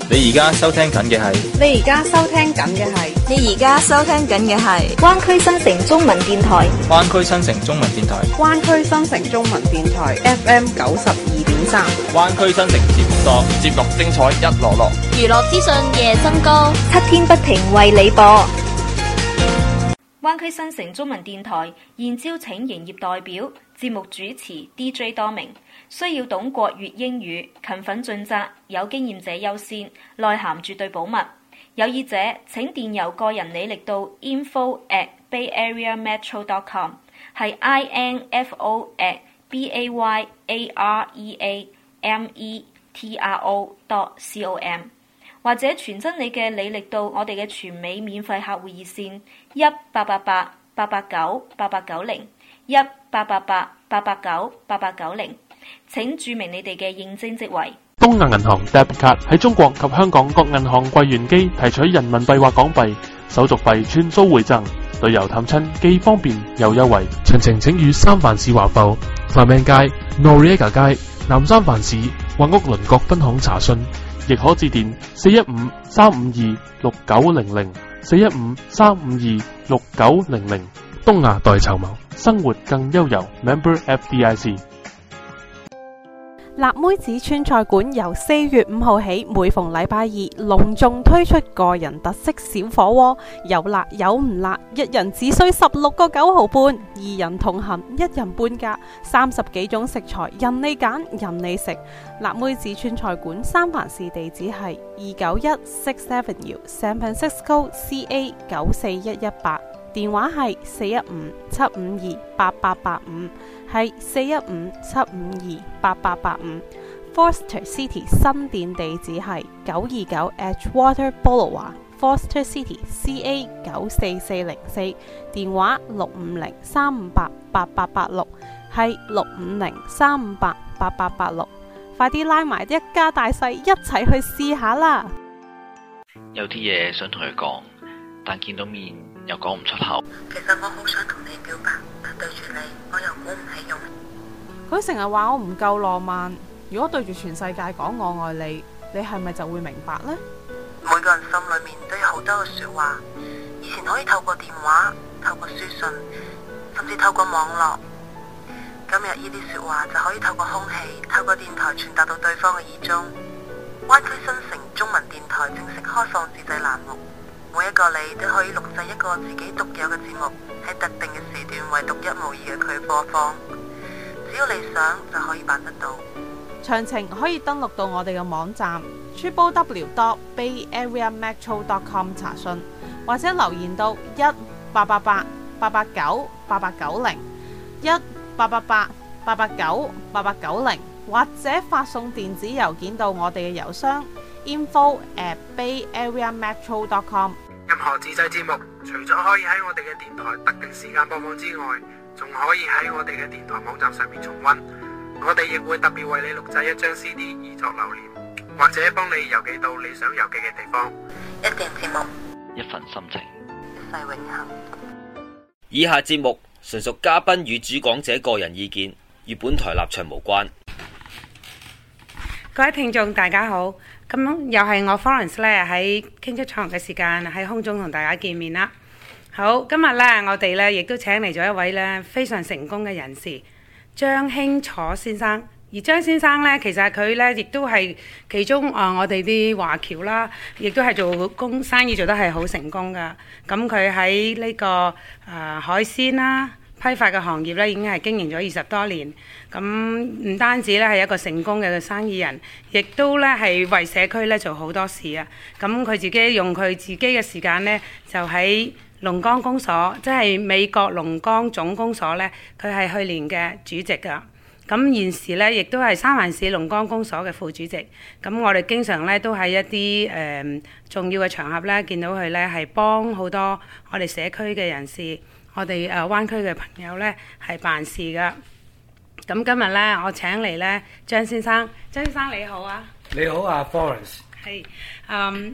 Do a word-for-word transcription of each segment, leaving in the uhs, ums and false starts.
你而家收聽緊嘅係， 你而家收聽緊嘅係， 你而家收聽緊嘅係灣區新城中文電台， 灣區新城中文電台， 灣區新城中文電台 F M 九十二點三， 灣區新城節目多，節目精彩一籮籮， 娛樂資訊夜新歌， 七天不停為你播。灣區新城中文電台現招請營業代表、節目主持 D J 多名，需要懂國粵英語，勤奮盡責，有經驗者優先，內涵絕對保密。有意者請電郵個人履歷到 info at bayareametro dot com， 係 I N F O at B A Y A R E A M E T R O dot com， 或者傳真你嘅履歷到我哋嘅全美免費客戶熱線一八八八八八九八八九零一八八八八八九八八九零，請注明你哋嘅應徵職位。 東亞銀行 Debit Card 喺中國及香港各銀行櫃員機提取人民幣或港幣，手續費全數回贈，旅遊探親既方便又優惠。詳情請與三藩市華埠、繁命街、Noriega 街、南三藩市或屋鄰國分行查詢，亦可致電四一五三五二六九零零四一五三五二六九零零。東亞代籌謀，生活更悠遊。Member F D I C。 辣妹子川菜館由四月五號起，每逢禮拜二隆重推出個人特色小火鍋，有辣有唔辣，一人只需十六個九毫半，二人同行一人半價，三十幾種食材任你揀任你食。辣妹子川菜館三藩市地址係二九一 Sixth Avenue San Francisco C A 九四一一八，電話係四一五七五二八八八五。係四一五七五二八八八五。Foster City 新店地址係九二九 Edgewater Boulevard Foster City C A 九四四零四，電話六五零三五八八八八六，係六五零三五八八八八六。快啲拉埋一家大細一齊去試下啦！ 有啲嘢想同佢講，但見到面又講唔出口。 其實我好想同你表白，但對住你我又鼓唔起勇。 佢成日話我唔夠浪漫，如果對住全世界講我愛你，你係咪就會明白呢？ 每個人心裏面都有好多嘅說話，以前可以透過電話、透過書信，甚至透過網絡。今日呢啲說話就可以透過空氣、透過電台傳達到對方嘅耳中。灣區新城中文電台正式開放自製欄目，每一個你都可以錄製一個自己獨有嘅節目，喺特定嘅時段為獨一無二嘅佢播放。只要你想就可以辦得到。 詳情可以登錄到我哋嘅網站 triple w dot bay area metro dot com 查詢，或者留言到一八八八八八九八八九零一八八八八八九八八九零，或者發送電子郵件到我哋嘅郵箱 info at bay area metro dot com。 任何自製節目，除咗可以喺我哋嘅電台特定時間播放之外，仲可以喺我哋嘅電台網站上面重溫。我哋亦會特別為你錄製一張 C D 以作留念，或者幫你郵寄到你想郵寄嘅地方。 一段節目， 一份心情， 一世永恆。 以下節目純屬嘉賓與主講者個人意見，與本台立場無關。 各位聽眾大家好，咁又係我 Florence 咧喺傾出場嘅時間喺空中同大家見面啦。好，今日咧我哋咧亦都請嚟咗一位咧非常成功嘅人士張興楚先生。而張先生咧其實佢咧亦都係其中啊、呃、我哋啲華僑啦，亦都係做工生意做得係好成功噶。咁佢喺呢個啊、呃、海鮮啦批發嘅行業咧已經係經營咗二十多年。咁唔單止咧係一個成功嘅生意人，亦都咧係為社區咧做好多事啊。咁佢自己用佢自己嘅時間咧，就喺龍崗公所，即係美國龍崗總公所咧，佢係去年嘅主席㗎。咁現時咧，亦都係三藩市龍崗公所嘅副主席。咁我哋經常咧都喺一啲誒、呃、重要嘅場合咧，見到佢咧係幫好多我哋社區嘅人士，我哋誒、呃、灣區嘅朋友咧係辦事㗎。咁今日咧，我請嚟咧張先生，張先生你好啊！ 你好啊 ，Florence。 係，嗯。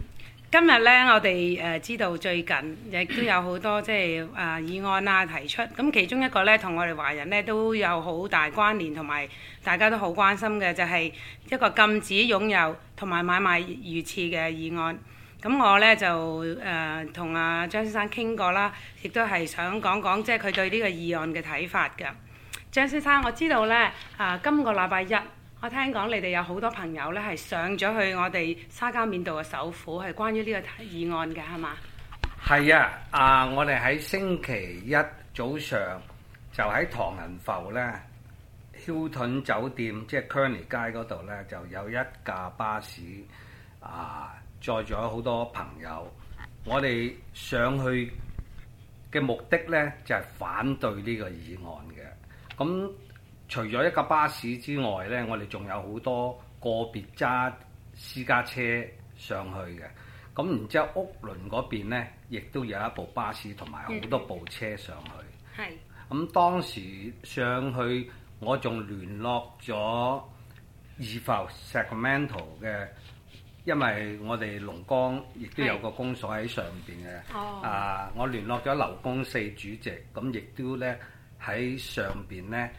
今日呢，我哋誒、呃、知道最近亦都有好多即係誒、呃、議案啊提出，咁其中一個呢，同我哋華人呢都有好大關聯，同埋大家都好關心嘅，就係、是、一個禁止擁有同埋買賣魚翅嘅議案。咁我呢，就誒同阿張先生傾過啦，亦都係想講講即係佢對呢個議案嘅睇法㗎。張先生，我知道呢，啊、呃、今個禮拜一。我聽講你哋有好多朋友咧係上咗去我哋沙加緬度嘅首府，係關於呢個議案嘅，係嘛？ 係啊！啊，我哋喺星期一早上就喺唐人埠咧 Hilton 酒店，即係 Kearney 街嗰度咧，就有一架巴士啊，載咗好多朋友。我哋上去嘅目的咧就係反對呢個議案嘅。咁除咗一架巴士之外呢，我哋仲有好多個別揸私家車上去嘅。咁然之後屋崙嗰邊呢，亦都有一部巴士同埋好多部車上去。係、嗯。咁當時上去，我仲聯絡咗義埠 Sacramento 嘅，因為我哋龍崗亦都有個公所喺上邊嘅。哦。啊，我聯絡咗劉公四主席，咁亦都呢喺上邊呢。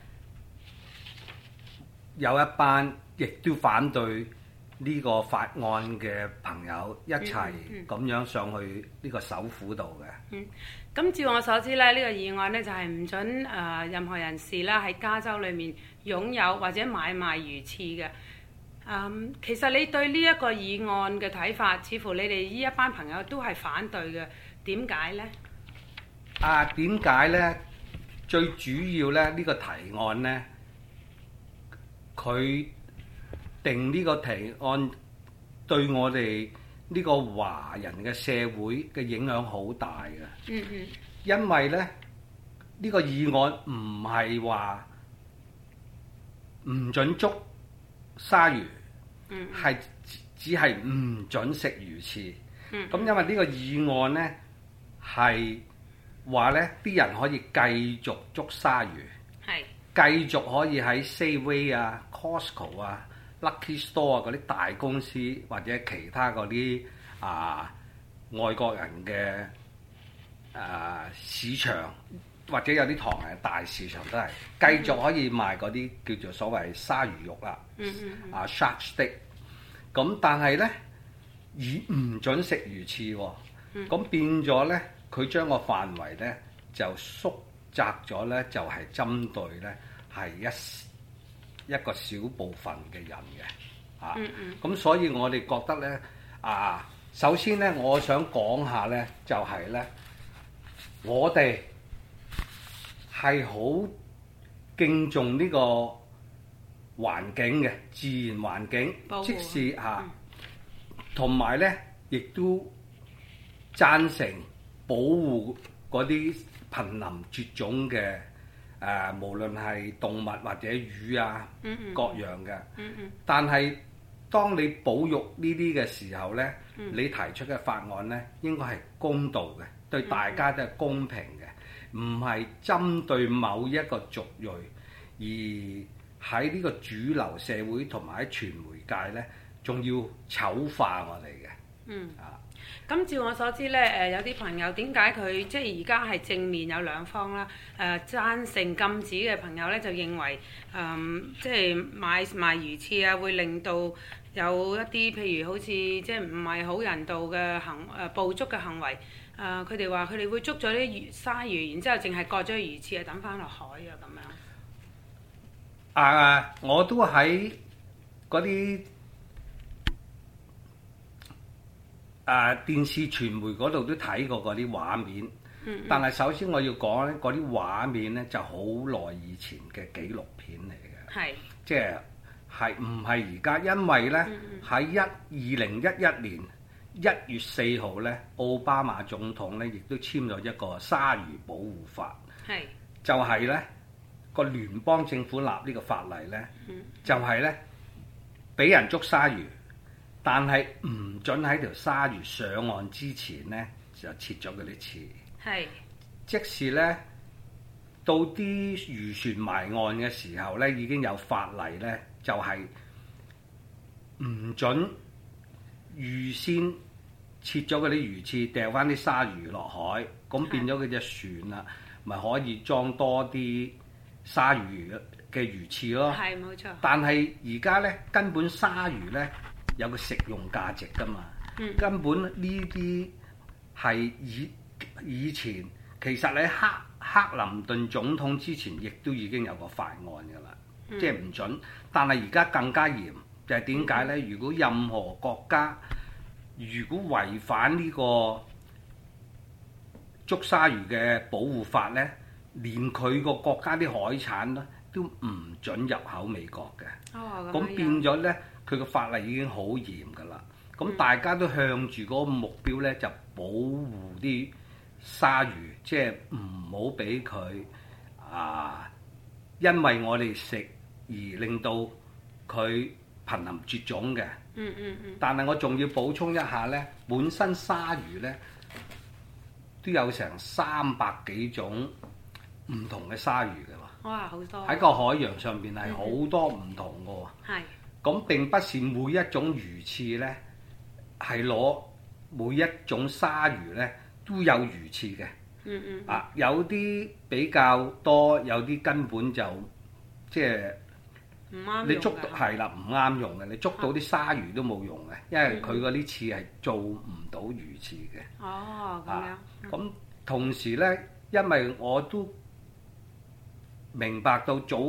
有一班亦都反對呢個法案嘅朋友一齊咁樣上去呢個首府度嘅。嗯，咁、嗯、照我所知咧，呢、呢個議案呢就係唔准誒、呃、任何人士啦喺加州裏面擁有或者買賣魚翅嘅。嗯，其實你對呢一個議案嘅睇法，似乎你哋呢一班朋友都係反對嘅。點解呢？啊，點解呢？最主要咧，呢、呢個提案呢。佢定呢個提案對我哋呢個華人嘅社會嘅影響好大嘅。嗯嗯。因為咧，呢個議案唔係話唔准捉鯊魚，嗯，係只係唔准食魚翅。嗯。咁因為呢個議案咧係話咧，啲人可以繼續捉鯊魚。係。繼續可以喺 Safeway 啊、Costco 啊、Lucky Store 啊嗰啲大公司或者其他嗰啲啊外國人嘅啊市場，或者有啲唐人嘅大市場都係繼續可以賣嗰啲叫做所謂鯊魚肉啦。嗯嗯嗯。啊 shark steak。咁但係咧，以唔準食魚翅喎、哦。嗯。咁變咗咧，佢將個範圍咧就縮窄咗咧，就係、是、針對咧係一一個小部分嘅人嘅，啊，咁、嗯嗯、所以我哋覺得咧，啊，首先咧，我想講下咧，就係、是、咧，我哋係好敬重呢個環境嘅自然環境，即使嚇，同埋咧，亦都贊成保護嗰啲瀕臨絕種嘅誒、呃，無論係動物或者魚啊，嗯嗯各樣嘅。嗯嗯但係當你保育呢啲嘅時候咧，嗯、你提出嘅法案咧，應該係公道嘅，對大家都係公平嘅，唔係針對某一個族裔，而喺呢個主流社會同埋喺傳媒界咧，仲要醜化我哋嘅。嗯啊。咁照我所知咧，誒有啲朋友點解佢即係而家係正面有兩方啦？誒贊成禁止嘅朋友咧，就認為誒即係買賣魚翅啊，會令到有一啲譬如好似即係唔係好人道嘅行誒捕捉嘅行為。誒佢哋話佢哋會捉咗啲魚鯊魚，然之後淨係割咗魚翅啊，抌翻落海啊咁樣。啊！我都喺嗰啲啊！電視傳媒嗰度都睇過嗰啲畫面，嗯嗯但係首先我要講咧，嗰啲畫面咧就好耐以前嘅紀錄片嚟嘅，係即係係唔係而家？因為咧喺一二零一一年一月四號咧，奧巴馬總統咧亦都簽咗一個鯊魚保護法，係就係咧個聯邦政府立呢個法例咧，嗯、就係咧俾人捉鯊魚。但係唔准喺條鯊魚上岸之前咧，就切咗嗰啲翅。係，即使咧到啲漁船埋岸嘅時候咧，已經有法例咧，就係、是、唔准預先切咗嗰啲魚翅，掉翻啲鯊魚落海，咁變咗佢隻船啦，咪可以裝多啲鯊魚嘅魚翅咯。 係冇錯。但係而家咧，根本鯊魚咧有個食用價值㗎嘛。嗯、根本呢啲係以以前其實喺克克林頓總統之前，亦都已經有個法案㗎啦，嗯、即係唔準。但係而家更加嚴，就係點解咧？嗯、如果任何國家如果違反呢個捉鯊魚嘅保護法咧，連佢個國家啲海產咧都唔準入口美國嘅。哦，咁變咗咧，佢個法例已經好嚴㗎啦。咁、嗯、大家都向住嗰個目標咧，就保護啲鯊魚，即係唔好俾佢啊，因為我哋食而令到佢瀕臨絕種嘅。嗯嗯嗯。但係我仲要補充一下咧，本身鯊魚咧都有成三百幾種唔同嘅鯊魚嘅喎。哇，好多！喺個海洋上邊係好多唔同嘅喎。係、嗯。咁並不是每一種魚翅咧。係攞每一種鯊魚咧都有魚翅嘅，嗯嗯啊有啲比較多，有啲根本就即係唔啱。你捉到係啦，唔啱用嘅，你捉到啲鯊魚都冇用嘅，因為佢嗰啲翅係做唔到魚翅嘅。哦，咁樣。咁、啊、同時咧，因為我都明白到早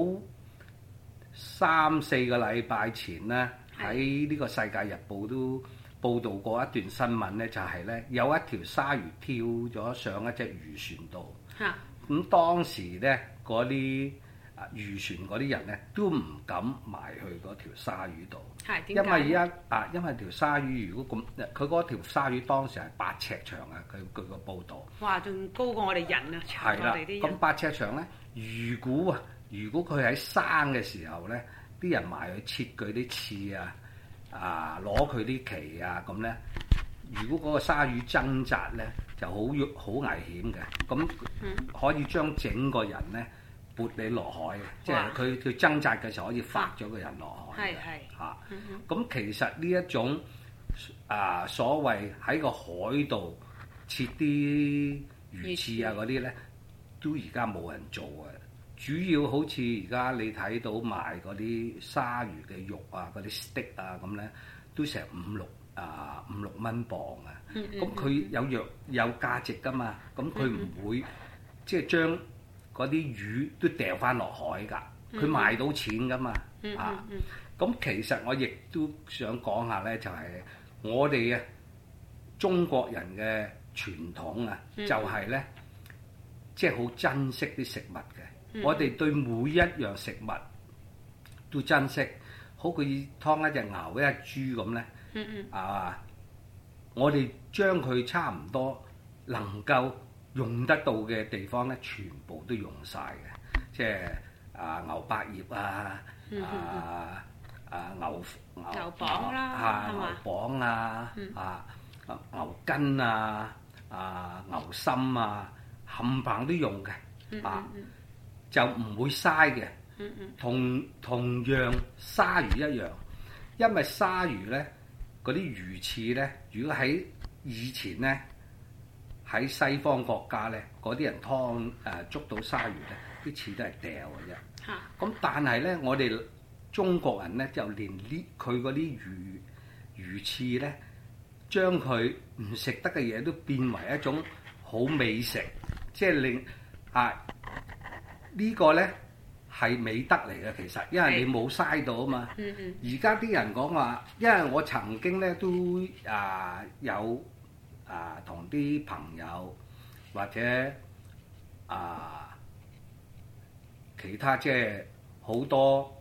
三四個禮拜前咧，喺呢個世界日報都報導過一段新聞咧，就係咧有一條鯊魚跳咗上一隻漁船度。嚇、啊！咁當時咧嗰啲啊漁船嗰啲人咧都唔敢埋去嗰條鯊魚度。係點解？因為一啊，因為條鯊魚如果咁，佢嗰條鯊魚當時係八尺長啊！佢佢個報導。哇！仲高過我哋人啊！長過我哋啲人。咁八尺長咧，如果啊，如果佢喺生嘅時候咧，啲人埋去切佢啲翅啊！啊！攞佢啲鰭啊，咁咧，如果嗰個鯊魚掙扎咧，就好好危險嘅。咁可以將整個人咧撥你落海嘅，即係佢佢掙扎嘅時候可以發咗個人落海嘅。係係嚇。咁其實呢一種啊所謂喺個海度切啲魚翅啊嗰啲咧，都而家冇人做嘅。主要好似而家你睇到賣嗰啲鯊魚嘅肉啊，嗰啲 steak 啊咁咧，都成五六啊五六蚊磅啊。咁佢、嗯嗯、有藥有價值噶嘛？咁佢唔會、嗯、即係將嗰啲魚都掉翻落海㗎。佢賣到錢噶嘛？嗯嗯嗯、啊，咁其實我亦都想講下咧，就係、是、我哋嘅中國人嘅傳統啊，嗯、就係咧，即係好珍惜啲食物嘅。嗯、我哋對每一樣食物都珍惜，好似劏一隻牛、一隻豬咁咧。嗯嗯。啊，我哋將佢差唔多能夠用得到嘅地方咧，全部都用晒嘅。即係啊，牛百葉啊，嗯、啊啊牛牛牛膀啦，啊牛膀啊，嗯、啊牛筋啊，啊牛心啊，冚唪唥都用嘅。啊。嗯嗯就唔會嘥嘅，同同樣鯊魚一樣，因為鯊魚咧嗰啲魚翅咧，如果喺以前咧喺西方國家咧，嗰啲人劏誒、呃、捉到鯊魚咧，啲翅都係掉嘅啫。嚇！咁但係咧，我哋中國人咧就連呢佢嗰啲魚魚翅咧，將佢唔食得嘅嘢都變為一種好美食，即係令啊〜呢個咧係美德嚟嘅，其實，因為你冇嘥到啊嘛。而家啲人講話，因為我曾經咧都啊有啊同啲朋友或者啊其他即係好多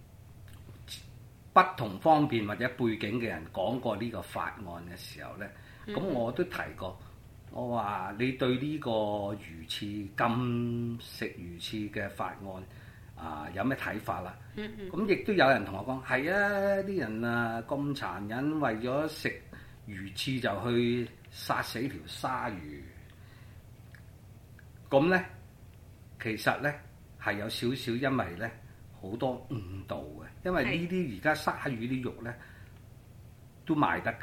不同方面或者背景嘅人講過呢個法案嘅時候咧，咁、嗯、我都提過。我話你對呢個魚翅禁食魚翅嘅法案啊、呃、有咩睇法啦？咁亦、嗯嗯、都有人同我講係啊，啲人啊咁殘忍，為咗食魚翅就去殺死條鯊魚。咁咧其實咧係有少少，因為咧好多誤導嘅，因為呢啲而家鯊魚啲肉咧都賣得嘅。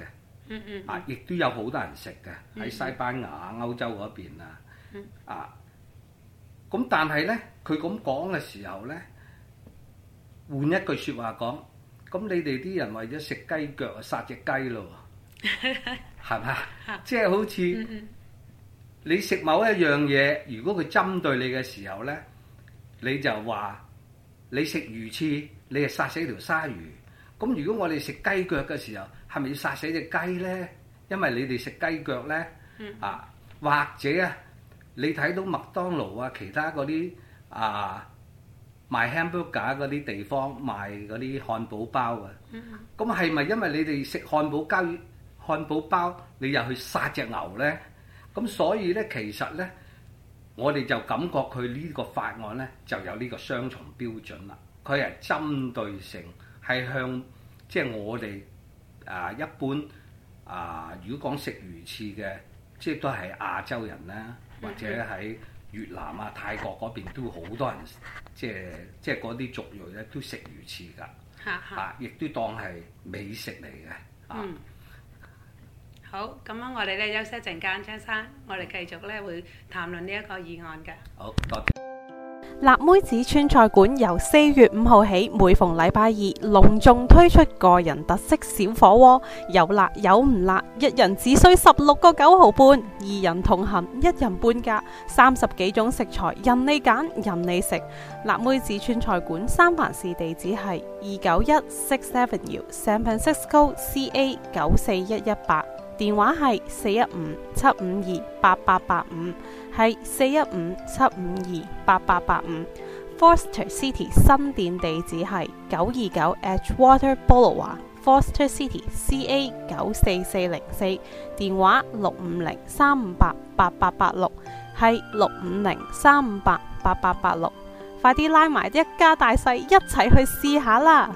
嗯嗯啊，亦都有好多人食嘅喺西班牙、歐洲嗰邊啊，啊，咁但係咧，佢咁講嘅時候咧，換一句説話講，咁你哋啲人為咗食雞腳啊，殺隻雞咯，係咪啊？即係好似你食某一樣嘢，如果佢針對你嘅時候咧，你就話你食魚翅，你係殺死條鯊魚。咁如果我哋食雞腳嘅時候，係咪要殺死隻雞咧？因為你哋食雞腳咧，啊，或者啊，你睇到麥當勞啊，其他嗰啲啊賣 hamburger 嗰啲地方賣嗰啲漢堡包啊，咁係咪因為你哋食漢堡包，漢堡包你又去殺隻牛咧？咁所以咧，其實咧，我哋就感覺佢呢個法案咧就有呢個雙重標準啦。佢係針對性。係向即係我哋啊一般啊，如果講食魚翅嘅，即係都係亞洲人啦，或者喺越南啊、泰國嗰邊都好多人，即係即係嗰啲族裔咧都食魚翅㗎，啊，亦都當係美食嚟嘅。啊、 嗯，好，咁樣我哋咧休息一陣間，張生，我哋繼續咧會談論呢一個議案嘅。 好，多謝。 辣妹子川菜館由四月五號起，每逢禮拜二隆重推出個人特色小火鍋，有辣有唔辣，一人只需十六個九毫半，二人同行一人半價，三十幾種食材任你揀任你食。辣妹子川菜館三藩市地址係二九一 Sixth Avenue San Francisco C A 九四一一八，電話係四一五七五二八八八五。係四一五七五二八八八五 Foster City 新店地址係九二九 Edgewater Boulevard Foster City C A 九四四零四，電話六五零三五八八八八六，係六五零三五八八八八六，快啲拉埋一家大細一齊去試下啦！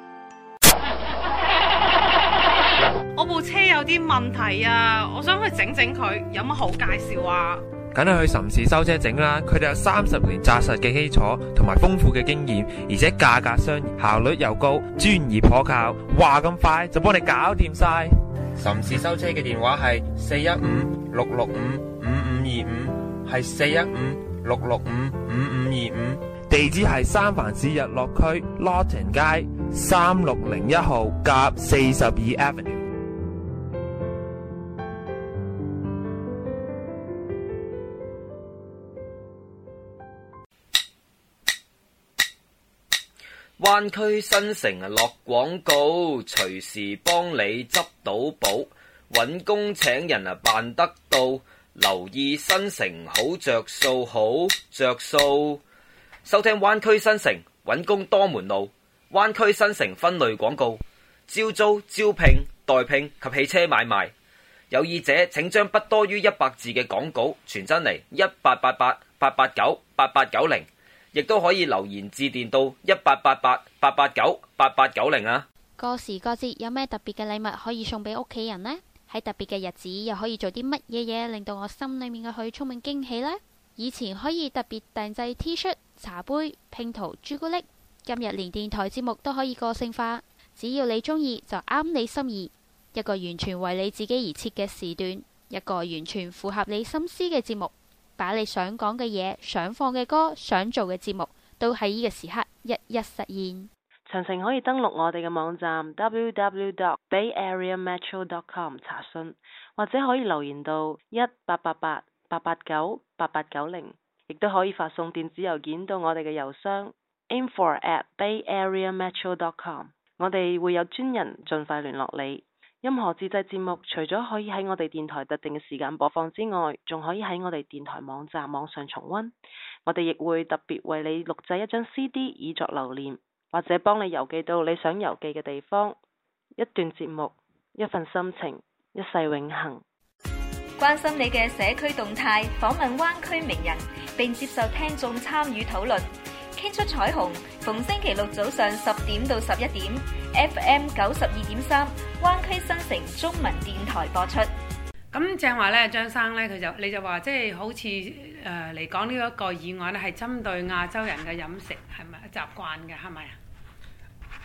我部車有啲問題啊，我想去整整佢，有乜好介紹啊？ 梗係去岑氏修車整啦，佢哋有三十年紮實嘅基礎同埋豐富嘅經驗，而且價格相宜，效率又高，專業可靠，話咁快就幫你搞掂晒。岑氏修車嘅電話係四一五六六五五五二五，係四一五六六五五五二五，地址係三藩市日落區 Lawton 街三六零一號甲四十二 Avenue。 灣區新城啊，落廣告，隨時幫你執到寶，揾工請人啊辦得到，留意新城好着數，好着數。收聽灣區新城，揾工多門路。灣區新城分類廣告，招租、招聘、代聘及汽車買賣。有意者請將不多於一百字嘅廣告傳真嚟一八八八八八九八八九零。亦都可以留言致電到一八八八八八九八八九零啊！ 過時過節有咩特別嘅禮物可以送俾屋企人呢？喺特別嘅日子又可以做啲乜嘢嘢令到我心裏面嘅佢充滿驚喜呢？以前可以特別訂製 T 恤、茶杯、拼圖、朱古力，今日連電台節目都可以個性化，只要你中意就啱你心意。一個完全為你自己而設嘅時段，一個完全符合你心思嘅節目。把你想講嘅嘢、想放嘅歌、想做嘅節目，都喺呢個時刻一一實現。 詳情可以登錄我哋嘅網站 w w w dot bay area metro dot com 查詢，或者可以留言到一八八八八八九八八九零，亦都可以發送電子郵件到我哋嘅郵箱 info at bay area metro dot com， 我哋會有專人盡快聯絡你。任何自製節目除咗可以喺我哋電台特定嘅時間播放之外，仲可以喺我哋電台網站網上重溫。我哋亦會特別為你錄製一張 C D 以作留念，或者幫你郵寄到你想郵寄嘅地方。一段節目，一份心情，一世永恆。 關心你嘅社區動態，訪問灣區名人，並接受聽眾參與討論。傾出彩虹，逢星期六早上十點到十一點 ，F M 九十二點三，灣區新城中文電台播出。 咁正話咧，張生咧，佢就你就話，即係好似誒嚟講呢一、呃、個議案咧，係針對亞洲人嘅飲食係咪習慣嘅，係咪啊？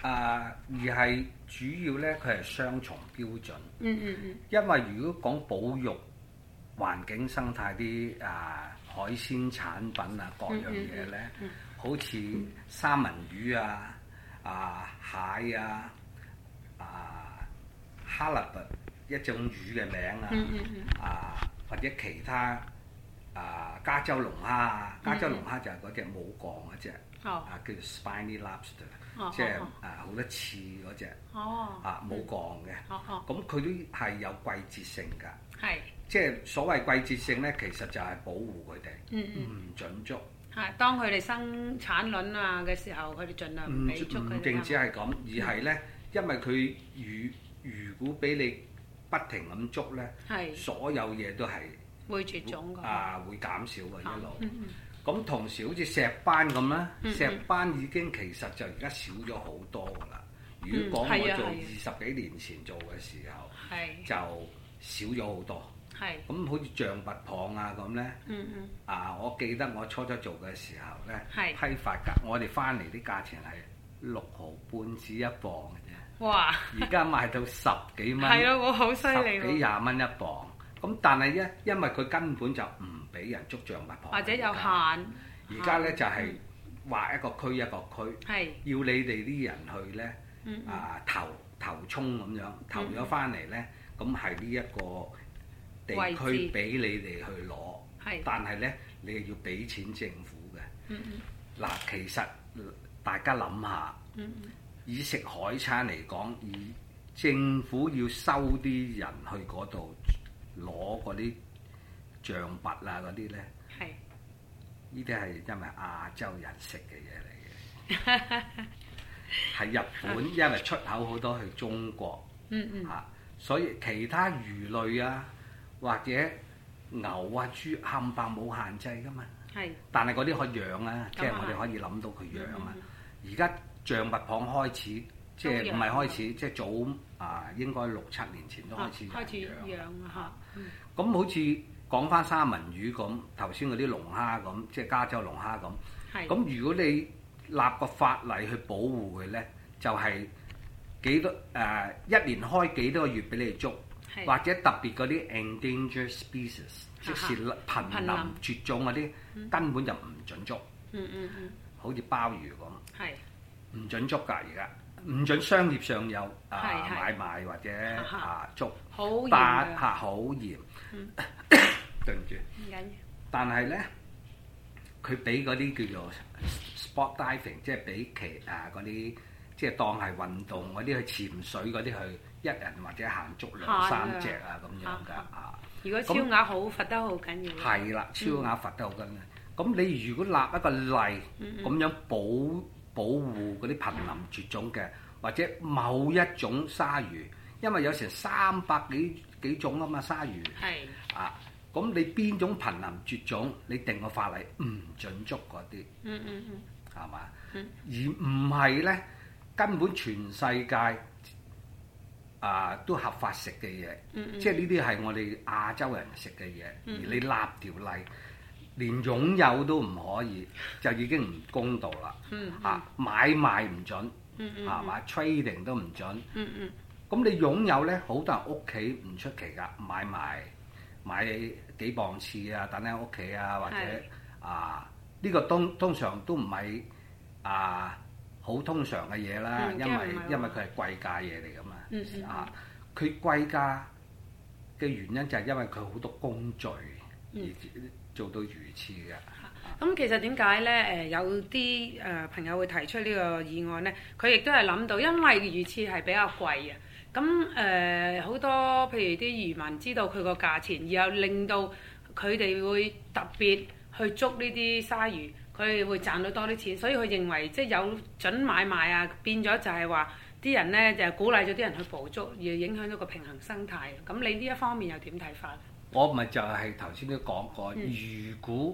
啊，而係主要咧，佢係雙重標準。 嗯嗯嗯。 因為如果講保育環境生態啲啊海鮮產品啊各樣嘢咧， 嗯嗯嗯、 好似三文魚啊、啊蟹啊、啊哈立布一種魚嘅名啊， 嗯嗯嗯、 啊或者其他啊加州龍蝦啊，加州龍蝦就係嗰隻冇槓嗰隻， 哦、 啊叫做 spiny lobster。 哦、 即係哦、 啊好多刺嗰隻， 哦、 啊冇槓嘅，咁佢、哦、都係有季節性㗎。係，即係所謂季節性咧，其實就係保護佢哋，唔、嗯嗯、準捉。 係，當佢哋生產卵啊嘅時候，佢哋盡量唔俾捉佢哋。唔淨止係咁，而係咧，因為佢如如果俾你不停咁捉咧，係所有嘢都係會絕種㗎。 啊，會減少㗎一路。 嗯嗯咁同時好似石斑咁啦，嗯嗯石斑已經其實就而家少咗好多㗎啦。如果講我做二十幾年前做嘅時候，嗯、就少咗好多。係咁好似象拔蚌啊咁咧，嗯嗯啊我記得我初初做嘅時候咧，批發價我哋翻嚟啲價錢係六毫半至一磅嘅啫。哇！而家賣到十幾蚊，係咯，我好犀利喎，十幾廿蚊一磅。咁但係咧，因為佢根本就唔俾人捉象拔蚌， 或者有限。 而家咧就係劃一個區一個區，係要你哋啲人去咧，嗯嗯啊投投沖咁樣投咗翻嚟咧，咁係呢一個地區俾你哋去攞，係，但係咧你係要俾錢政府嘅。嗯嗯。嗱，其實大家諗下，嗯嗯以食海產嚟講，以政府要收啲人去嗰度攞嗰啲象拔啊嗰啲咧，係呢啲係因為亞洲人食嘅嘢嚟嘅，係日本因為出口好多去中國，嗯嗯嚇，所以其他魚類啊或者牛啊豬冚唪唥冇限制噶嘛，係，但係嗰啲可以養啊，即係我哋可以諗到佢養啊。而家象拔蚌開始，即係唔係開始，即係早啊，應該六七年前都開始開始養啊嚇。咁好似講翻三文魚咁，頭先嗰啲龍蝦咁，即係加州龍蝦咁。係。咁如果你立個法例去保護佢咧，就係幾多誒一年開幾多個月俾你捉，或者特別嗰啲 endangered species，即係瀕臨絕種嗰啲，根本就唔準捉。嗯嗯嗯。好似鮑魚咁，係唔準捉㗎，而家唔準商業上有啊買賣或者啊捉，但係好嚴。對唔住，唔緊要。但係咧，佢俾嗰啲叫做 sport diving，即係俾其啊嗰啲，即係當係運動嗰啲去潛水嗰啲去一人或者限捉兩三隻啊咁樣㗎啊。如果超額好罰得好緊要。係啦，超額罰得好緊要。咁你如果立一個例咁樣保保護嗰啲瀕臨絕種嘅，或者某一種鯊魚，因為有成三百幾幾種啊嘛鯊魚，係啊，咁你邊種瀕臨絕種，你定個法例唔準捉嗰啲，嗯嗯嗯，係嘛？嗯，而唔係咧，根本全世界啊都合法食嘅嘢，嗯嗯，即係呢啲係我哋亞洲人食嘅嘢，嗯嗯，而你立條例。連擁有都唔可以，就已經唔公道啦。嗯嗯、啊，買賣唔準，嗯嗯、啊買 trading 都唔準。咁、嗯嗯、你擁有咧，好多人屋企唔出奇㗎，買埋買幾磅刺啊，等喺屋企啊，或者啊呢、呢個通通常都唔係啊好通常嘅嘢啦，嗯、因為因為佢係貴價嘢嚟㗎嘛。嗯嗯、啊，佢貴價嘅原因就係因為佢好多工序。嗯做到魚翅嘅， 咁其實點解咧？誒有啲誒朋友會提出呢個議案咧，佢亦都係諗到，因為魚翅係比較貴啊。咁誒好多譬如啲漁民知道佢個價錢，然後令到佢哋會特別去捉呢啲鯊魚，佢哋會賺到多啲錢，所以佢認為即係有準買賣啊，變咗就係話啲人咧就係鼓勵咗啲人去捕捉，而影響咗個平衡生態。咁你呢一方面又點睇法？ 我咪就係頭先都講過，嗯、如果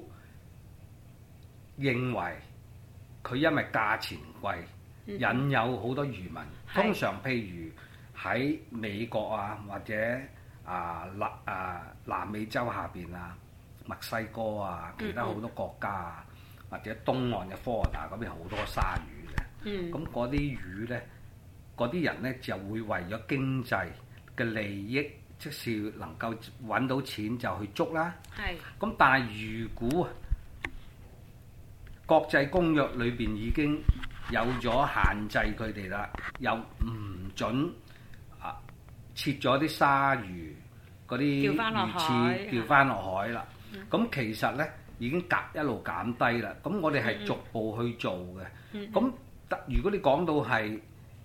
認為佢因為價錢貴，嗯、引誘好多漁民，是通常譬如喺美國啊，或者啊南啊南美洲下邊啊，墨西哥啊，其他好多國家啊，嗯、或者東岸嘅科羅納嗰邊好多鯊魚嘅，咁嗰啲魚咧嗰啲人呢就會為咗經濟嘅利益，即是能夠揾到錢就去捉啦。 係。咁但係如果國際公約裏邊已經有咗限制佢哋啦，又唔準啊切咗啲鯊魚嗰啲魚翅掉翻落海啦。咁、嗯、其實呢已經隔一路減低啦。咁我哋係逐步去做嘅。咁、嗯、如果你講到係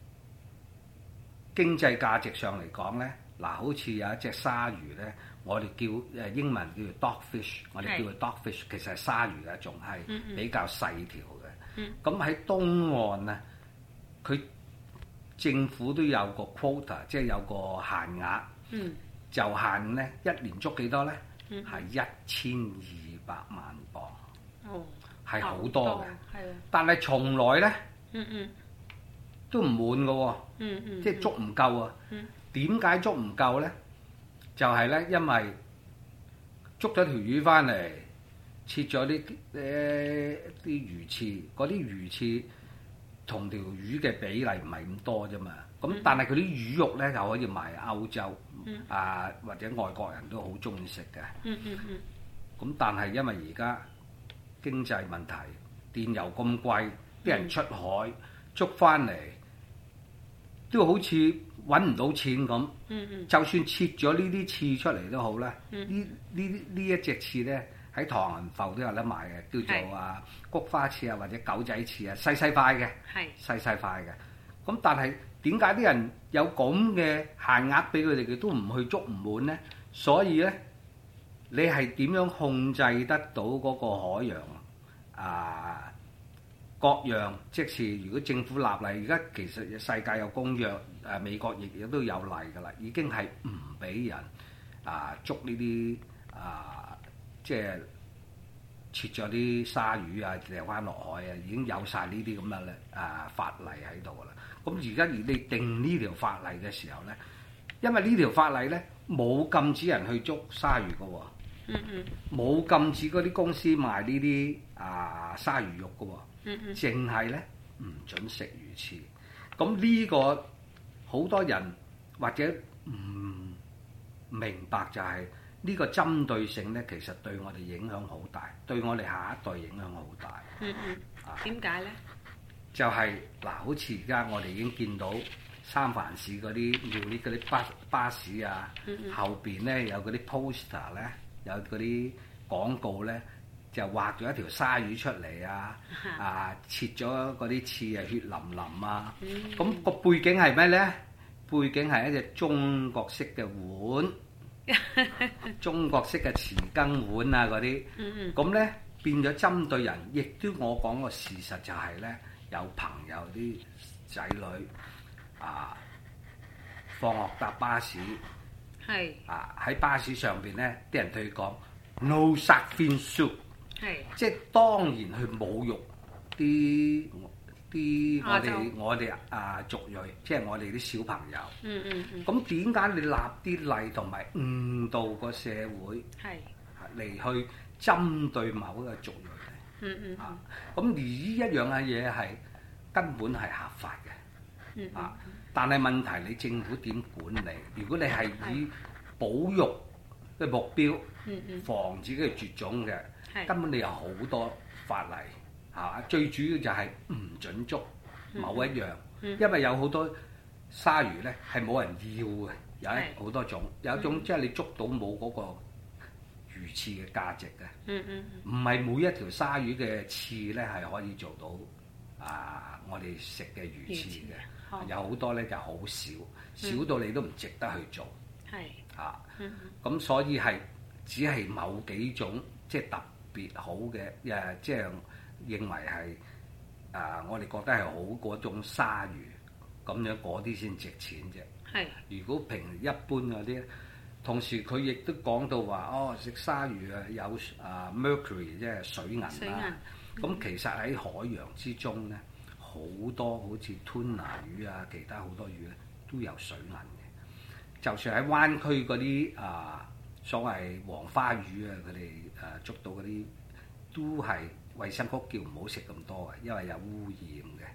經濟價值上嚟講呢，嗱，好似有一隻鯊魚呢，我哋叫誒英文叫做 dogfish， 我哋叫佢 dogfish， 其實係鯊魚嘅，仲係比較細條嘅。咁喺、嗯、東岸呢，佢政府都有個 quota， 即係有個限額，嗯、就限呢一年捉幾多呢？係一千二百萬磅，係好、哦、多嘅。哦、但係從來呢，嗯嗯、都唔滿嘅喎，嗯嗯、即係捉唔夠啊。點解、嗯、捉唔夠呢？就係、是、呢，因為捉咗條魚翻嚟，切咗啲誒啲魚翅，嗰啲魚翅同條魚嘅比例唔係咁多啫嘛。咁、嗯、但係佢啲魚肉呢，就可以賣歐洲，嗯、啊或者外國人都好中意食嘅。咁、嗯嗯嗯、但係因為而家經濟問題，電油咁貴，啲人出海、嗯、捉翻嚟都好似揾唔到錢咁。嗯嗯、就算切咗呢啲刺出嚟都好啦。呢呢呢一隻刺呢，喺唐人埠都有得賣嘅，叫做啊菊花刺啊或者狗仔刺啊，細細塊嘅，細細塊嘅。咁但係點解啲人有咁嘅限額俾佢哋，佢都唔去捉唔滿呢？所以呢，你係點樣控制得到嗰個海洋啊？各樣即是如果政府立例，而家其實世界有公約，誒美國亦亦都有例㗎啦，已經係唔俾人啊捉呢啲啊，即係切咗啲鯊魚啊掉翻落海啊，已經有晒呢啲咁嘅咧啊法例喺度㗎啦。咁而家而你定呢條法例嘅時候咧，因為呢條法例咧冇禁止人去捉鯊魚㗎喎，嗯嗯，冇禁止嗰啲公司賣呢啲啊鯊魚肉㗎喎。嗯嗯，淨係咧唔準食魚翅，咁呢個好多人或者唔明白就係呢個針對性咧，其實對我哋影響好大，對我哋下一代影響好大。 嗯嗯，啊點解咧？ 就係、是、嗱，好似而家我哋已經見到三藩市嗰啲要啲嗰啲巴巴士啊，嗯嗯，後邊咧有嗰啲 poster 咧，有嗰啲廣告咧。就畫咗一條鯊魚出嚟啊！啊，切咗嗰啲刺啊，血淋淋啊！咁、嗯、個背景係咩咧？背景係一隻中國式嘅碗，中國式嘅匙羹碗啊嗰啲。咁咧、嗯嗯、變咗針對人，亦都我講個事實就係咧，有朋友啲仔女啊，放學搭巴士，係啊喺巴士上邊咧，啲人對佢講 no shark fin soup。係，即係當然去侮辱啲啲我哋我哋啊族裔，即係我哋啲小朋友。嗯嗯嗯。咁點解你立啲例同埋誤導個社會？係。嚟去針對某一個族裔咧？嗯嗯。啊，咁而呢一樣嘅嘢係根本係合法嘅。嗯嗯。啊，但係問題你政府點管理？如果你係以保育嘅目標，嗯嗯，防止佢絕種嘅。根本你有好多法例嚇，最主要就係唔準捉某一樣，嗯嗯、因為有好多鯊魚咧係冇人要嘅，有一好多種，有一種、嗯、即係你捉到冇嗰個魚翅嘅價值嘅，唔係、嗯嗯、每一條鯊魚嘅翅咧係可以做到啊我哋食嘅魚翅嘅，翅有好多咧就好少，少到你都唔值得去做，係嚇，咁、嗯嗯、所以係只係某幾種即係特別好嘅誒，即係認為係啊，我哋覺得係好嗰種鯊魚咁樣嗰啲先值錢啫。係，如果平一般嗰啲，同時佢亦都講到話哦，食鯊魚啊有啊 mercury 即係水銀啦。咁、嗯、其實喺海洋之中咧，好多好似吞拿魚啊，其他好多魚咧都有水銀嘅。就算喺灣區嗰啲啊。所謂黃花魚啊，佢哋誒捉到嗰啲都係衛生局叫唔好食咁多嘅，因為有污染嘅。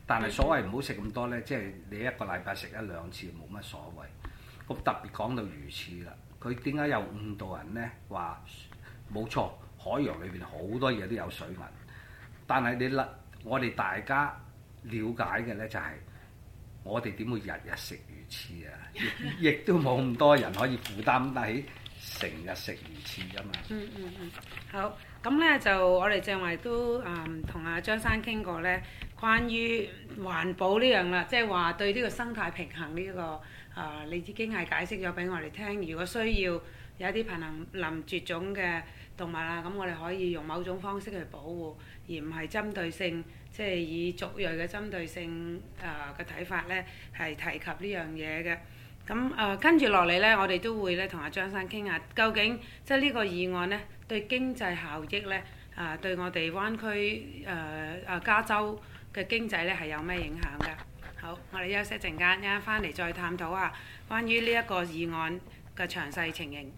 但係所謂唔好食咁多呢，即係你一個禮拜食一兩次冇乜所謂。咁特別講到魚翅啦，佢點解又誤導人呢？話冇錯，海洋裏邊好多嘢都有水銀，但係你啦，我哋大家了解嘅呢，就係、是，我哋點會日日食魚翅啊？亦亦都冇咁多人可以負擔得起成日食魚翅㗎嘛。 嗯嗯嗯，好。咁咧就我哋正話都誒同阿張生傾過咧，關於環保呢樣啦，即係話對呢個生態平衡呢、呢個啊、呃，你已經係解釋咗俾我哋聽。如果需要有一啲瀕臨絕種嘅動物啦，咁我哋可以用某種方式去保護，而唔係針對性，即係以族裔嘅針對性誒嘅睇法咧，係提及呢樣嘢嘅。咁誒跟住落嚟咧，我哋都會咧同阿張生傾下，究竟即係呢個議案咧對經濟效益咧啊、呃，對我哋灣區誒啊加州嘅經濟咧係有咩影響㗎？好，我哋休息一陣間，一陣翻嚟再探討下關於呢一個議案嘅詳細情形。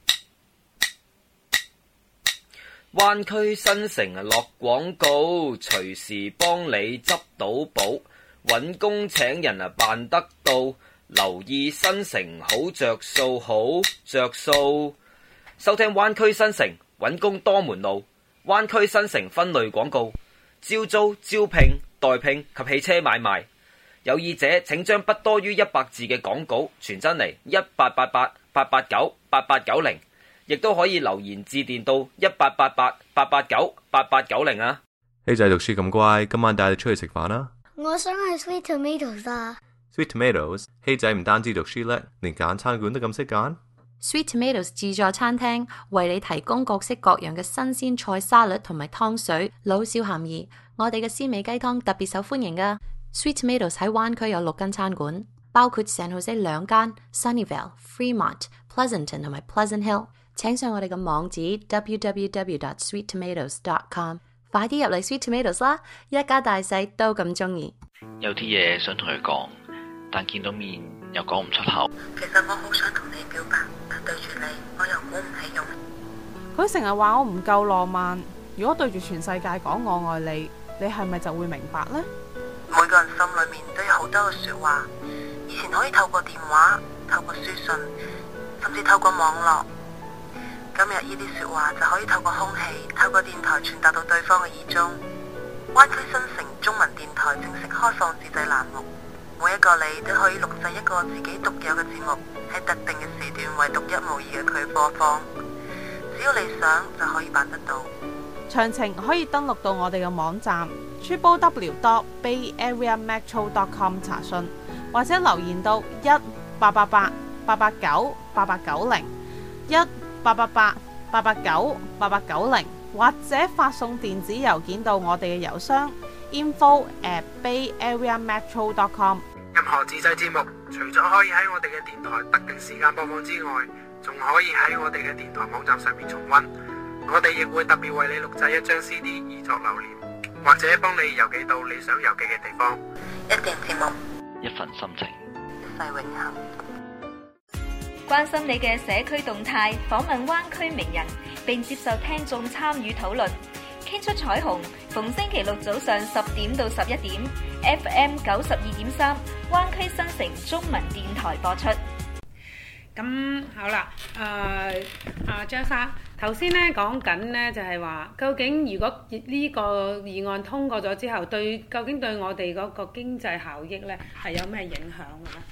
灣區新城啊，落廣告，隨時幫你執到寶，揾工請人啊辦得到。留意新城好着數，好着數。收聽灣區新城揾工多門路，灣區新城分類廣告，招租、招聘、代聘及汽車買賣。有意者請將不多於一百字嘅廣告傳真嚟一八八八八八九八八九零，亦都可以留言致電到一八八八八八九八八九零啊。 希仔讀書咁乖，今晚帶你出去食飯啦。 我想去 Sweet Tomatoes 啊。 Sweet Tomatoes， 希仔唔單止讀書叻，連揀餐館都咁識揀。 Sweet Tomatoes 自助餐廳為你提供各式各樣嘅新鮮菜沙律同埋湯水，老少咸宜。我哋嘅鮮味雞湯特別受歡迎㗎。Sweet Tomatoes 喺灣區有六間餐館，包括 San Jose 兩間、Sunnyvale、Fremont、Pleasanton 同埋 Pleasant Hill。請上我哋嘅網址 double-u double-u double-u dot sweet tomatoes dot com， 快啲入嚟 Sweet Tomatoes 啦！一家大細都咁中意。 有啲嘢想同佢講，但見到面又講唔出口。 其實我好想同你表白，但對住你我又鼓唔起勇。 佢成日話我唔夠浪漫，如果對住全世界講我愛你，你係咪就會明白呢？ 每個人心裏面都有好多嘅說話，以前可以透過電話、透過書信，甚至透過網絡。今日呢啲說話就可以透過空氣、透過電台傳達到對方嘅耳中。灣區新城中文電台正式開放自製欄目，每一個你都可以錄製一個自己獨有嘅節目，喺特定嘅時段為獨一無二嘅佢播放。只要你想就可以辦得到。 詳情可以登錄到我哋嘅網站 double-u double-u double-u dot bay area metro dot com 查詢，或者留言到一八八八八八九八八九零一八八八八八九八八九零，或者發送電子郵件到我哋嘅郵箱 info at bay area metro dot com。 任何自製節目除咗可以喺我哋嘅電台特定時間播放之外，仲可以喺我哋嘅電台網站上面重溫。我哋亦會特別為你錄製一張 C D 以作留念，或者幫你郵寄到你想郵寄嘅地方。 一段節目， 一份心情， 一世永恆。 關心你嘅社區動態，訪問灣區名人，並接受聽眾參與討論，傾出彩虹。逢星期六早上十點到十一點 ，F M 九十二點三，灣區新城中文電台播出。 咁好啦，誒、呃、阿張生頭先咧講緊咧就係話，究竟如果呢個議案通過咗之後，對究竟對我哋嗰個經濟效益咧係有咩影響嘅咧？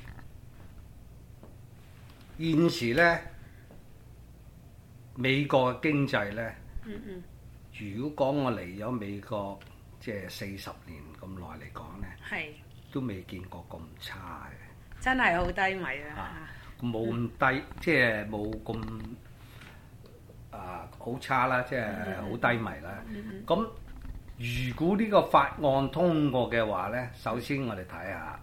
現時咧，美國嘅經濟咧， 嗯嗯， 如果講我嚟咗美國即係四十年咁耐嚟講咧， 係都未見過咁差嘅， 真係好低迷啊！ 冇咁低，即係冇咁啊好差啦，即係好低迷啦。咁、嗯嗯、如果呢個法案通過嘅話咧，首先我哋睇下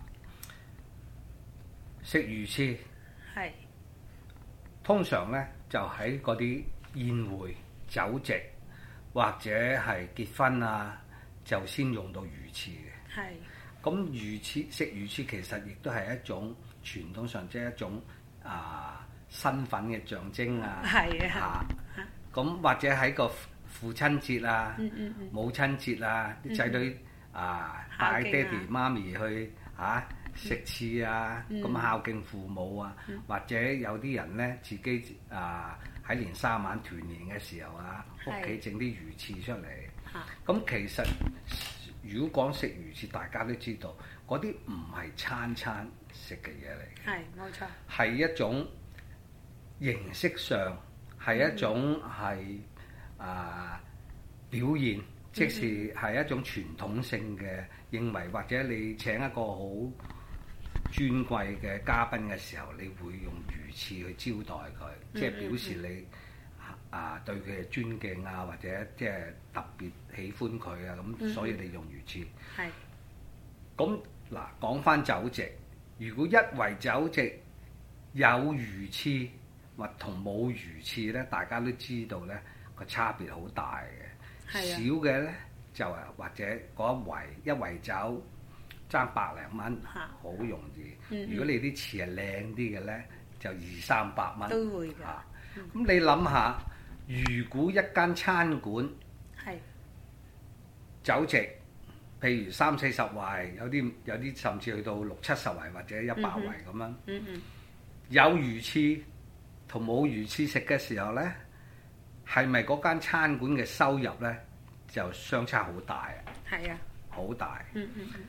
食魚翅， 係通常咧就喺嗰啲宴會、酒席或者係結婚啊，就先用到魚翅嘅。 係咁魚翅食魚翅其實亦都係一種傳統上即係一種。啊，身份嘅象徵啊， 係啊， 咁或者喺個父親節啊、 嗯嗯嗯、 母親節啊，啲仔女啊帶爹哋媽咪去啊食翅啊，咁、嗯、孝敬父母啊，嗯、或者有啲人咧自己啊喺年三晚團年嘅時候啊，屋企整啲魚翅出嚟。咁、啊、其實如果講食魚翅，大家都知道嗰啲唔係餐餐食嘅嘢嚟嘅。係冇錯。係一種形式上係一種係、嗯、啊表現，即是係一種傳統性嘅認為，或者你請一個好尊貴嘅嘉賓嘅時候，你會用魚翅去招待佢，即係表示你啊對佢嘅尊敬啊，或者即係特別喜歡佢啊，咁所以你用魚翅。係。咁嗱，講翻酒席，如果一圍酒席有魚翅或同冇魚翅咧，大家都知道咧個差別好大嘅。係啊。少嘅咧就係或者嗰一圍一圍酒爭百零蚊，好容易。嗯、如果你啲翅係靚啲嘅咧，就二三百蚊。都會㗎。咁、嗯、你諗下，如果一間餐館係酒席，譬如三四十圍，有啲有啲甚至去到六七十圍或者一百圍咁樣。嗯嗯。有魚翅同冇魚翅食嘅時候咧，係咪嗰間餐館嘅收入咧就相差好大啊？係啊。好大。嗯嗯嗯。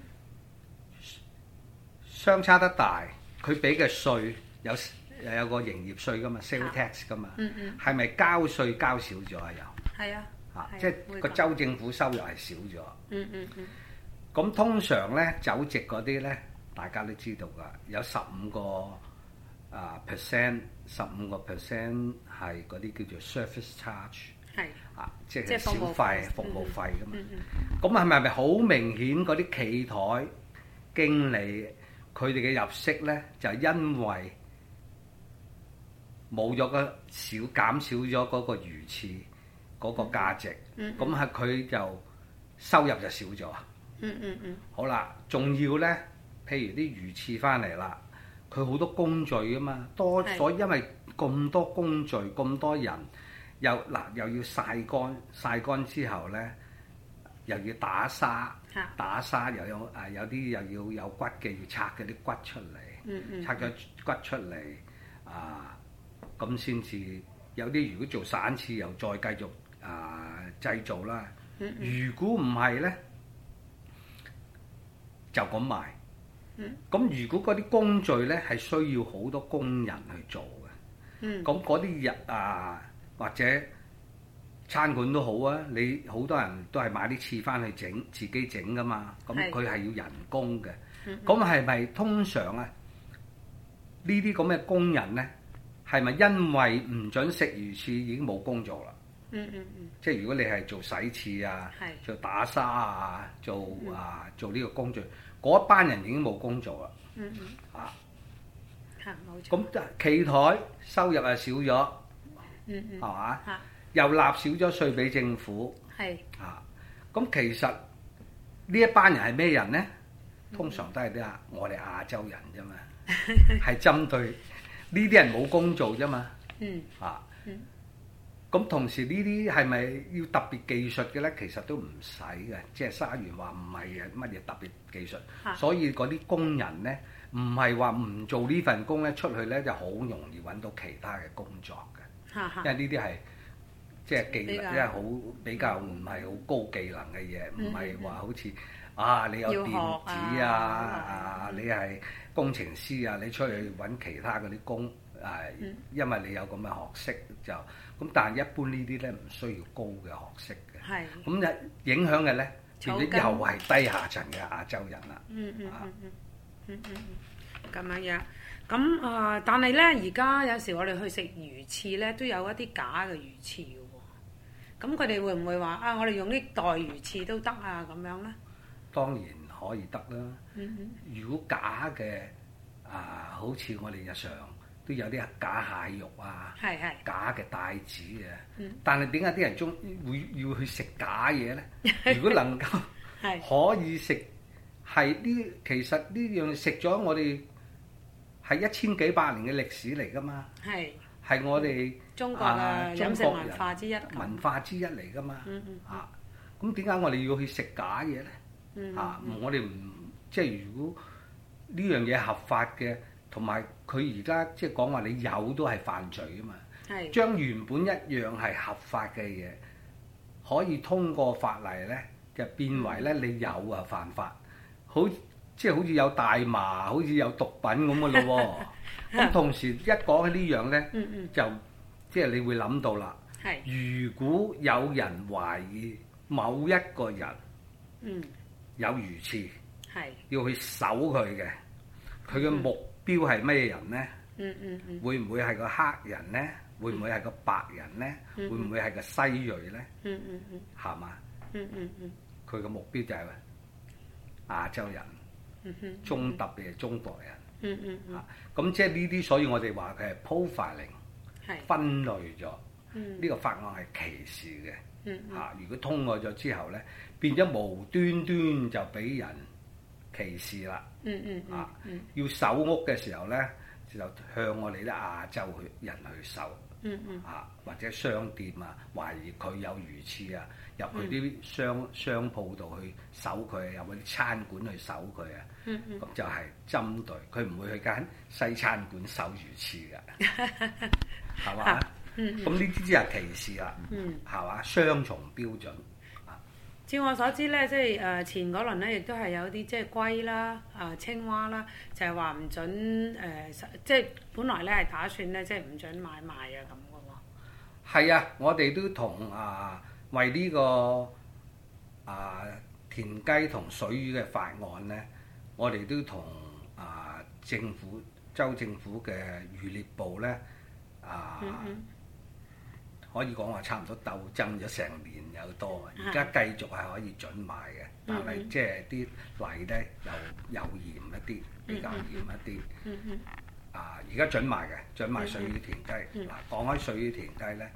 相差得大，佢俾嘅稅有有個營業稅噶嘛 ，sales tax 噶嘛，係咪、嗯嗯、交稅交少咗啊？又係啊，嚇，即係個州政府收入係少咗。嗯嗯嗯。咁通常咧酒席嗰啲咧，大家都知道噶，有十五個啊 percent， 十五個 percent 係嗰啲叫做 service charge， 係啊，即係小費、服務費噶嘛。咁係咪咪好明顯嗰啲企台經理？佢哋嘅入息咧，就因為冇咗個少減少咗嗰個魚翅嗰個價值，咁係佢就收入就少咗。嗯嗯嗯。好啦，仲要咧，譬如啲魚翅翻嚟啦，佢好多工序啊嘛，多所以因為咁多工序，咁多人又嗱又要曬乾，曬乾之後咧又要打沙。打沙又有誒，有啲又要有骨嘅，要拆嗰啲骨出嚟，嗯嗯、拆咗骨出嚟啊，咁先至有啲。如果做散翅，又再繼續啊製造啦。嗯嗯、如果唔係咧，就咁賣。咁、嗯、如果嗰啲工序咧係需要好多工人去做嘅，咁嗰啲日啊或者。餐館都好啊，你好多人都係買啲翅翻去整，自己整噶嘛。咁佢係要人工嘅。咁係咪通常啊？呢啲咁嘅工人咧，係咪因為唔準食魚翅已經冇工做啦？嗯嗯嗯。即係如果你係做洗翅啊，做打沙啊，做啊做呢個工序，嗰一班人已經冇工做啦。嗯嗯。啊。係冇錯。咁企台收入係少咗。嗯嗯。係嘛？嚇。又納少咗稅俾政府，係啊，咁其實呢一班人係咩人咧？通常都係啲啊，我哋亞洲人啫嘛，係針對呢啲人冇工做啫嘛，嗯啊，咁同時呢啲係咪要特別技術嘅咧？其實都唔使嘅，即係沙員話唔係嘅乜嘢特別技術，所以嗰啲工人咧唔係話唔做呢份工咧，出去咧就好容易揾到其他嘅工作嘅，因為呢啲係。即係技能，即係好比較唔係好高技能嘅嘢，唔係話好似啊你有電子啊啊你係工程師啊，你出去揾其他嗰啲工誒，因為你有咁嘅學識就咁，但係一般呢啲咧唔需要高嘅學識嘅，係咁就影響嘅咧，變咗又係低下層嘅亞洲人啦。嗯嗯嗯嗯嗯嗯咁樣樣。咁啊、呃，但係咧，而家有時我哋去食魚翅咧，都有一啲假嘅魚翅嘅喎。咁佢哋會唔會話啊？我哋用啲代魚翅都得啊？咁樣咧？當然可以得啦。嗯嗯。如果假嘅啊、呃，好似我哋日常都有啲假蟹肉啊，係係假嘅帶子嘅。嗯。但係點解啲人中會要去食假嘢咧？如果能夠可以食，係呢？其實呢樣食咗我哋。係一千幾百年嘅歷史嚟㗎嘛，係係我哋中國嘅飲食文化之一，文化之一嚟㗎嘛，嗯嗯、啊咁點解我哋要去食假嘢咧？ 嗯啊嗯我哋唔即係如果呢樣嘢合法嘅，同埋佢而家即係講話你有都係犯罪啊嘛。 係將原本一樣係合法嘅嘢，可以通過法例咧，就變為咧你有啊犯法，好即係好似有大麻，好似有毒品咁嘅咯喎。咁同時一講起呢樣咧， 嗯嗯就即係你會諗到啦。 係如果有人懷疑某一個人嗯有魚翅， 係要去搜佢嘅，佢嘅目標係咩人咧？ 嗯嗯嗯會唔會係個黑人咧？會唔會係個白人咧？ 嗯會唔會係個西裔咧？ 嗯嗯嗯係嘛？ 嗯嗯嗯佢個目標就係亞洲人， 嗯哼中特別係中國人。 嗯嗯嗯啊，咁即係呢啲，所以我哋話佢係 profiling， 係分類咗。 嗯呢個法案係歧視嘅。 嗯嗯啊，如果通過咗之後咧，變咗無端端就俾人歧視啦。 嗯嗯嗯啊， 嗯要搜屋嘅時候咧，就向我哋啲亞洲去人去搜。 嗯嗯啊，或者商店啊，懷疑佢有魚翅啊，入去啲商商鋪度去搜佢啊，入去啲餐館去搜佢啊，咁、 嗯嗯就係針對佢，唔會去間西餐館搜魚翅嘅，係嘛？ 嗯嗯咁呢啲就係歧視啦， 嗯係嘛？雙重標準。 照我所知咧，即係誒前嗰輪咧，亦都係有啲即係龜啦、啊青蛙啦，就係話唔準誒，即係本來咧係打算咧，即係唔準買賣啊咁嘅喎。 係啊，我哋都同啊為呢個啊田雞同水魚嘅法案咧，我哋都同啊政府州政府嘅漁獵部咧啊。 嗯嗯可以講話差唔多鬥爭咗成年有多，而家繼續係可以準賣嘅，但係即係啲例咧又又嚴一啲，比較嚴一啲。 嗯嗯啊，而家準賣嘅，準賣水魚田雞。嗱，講開水魚田雞咧，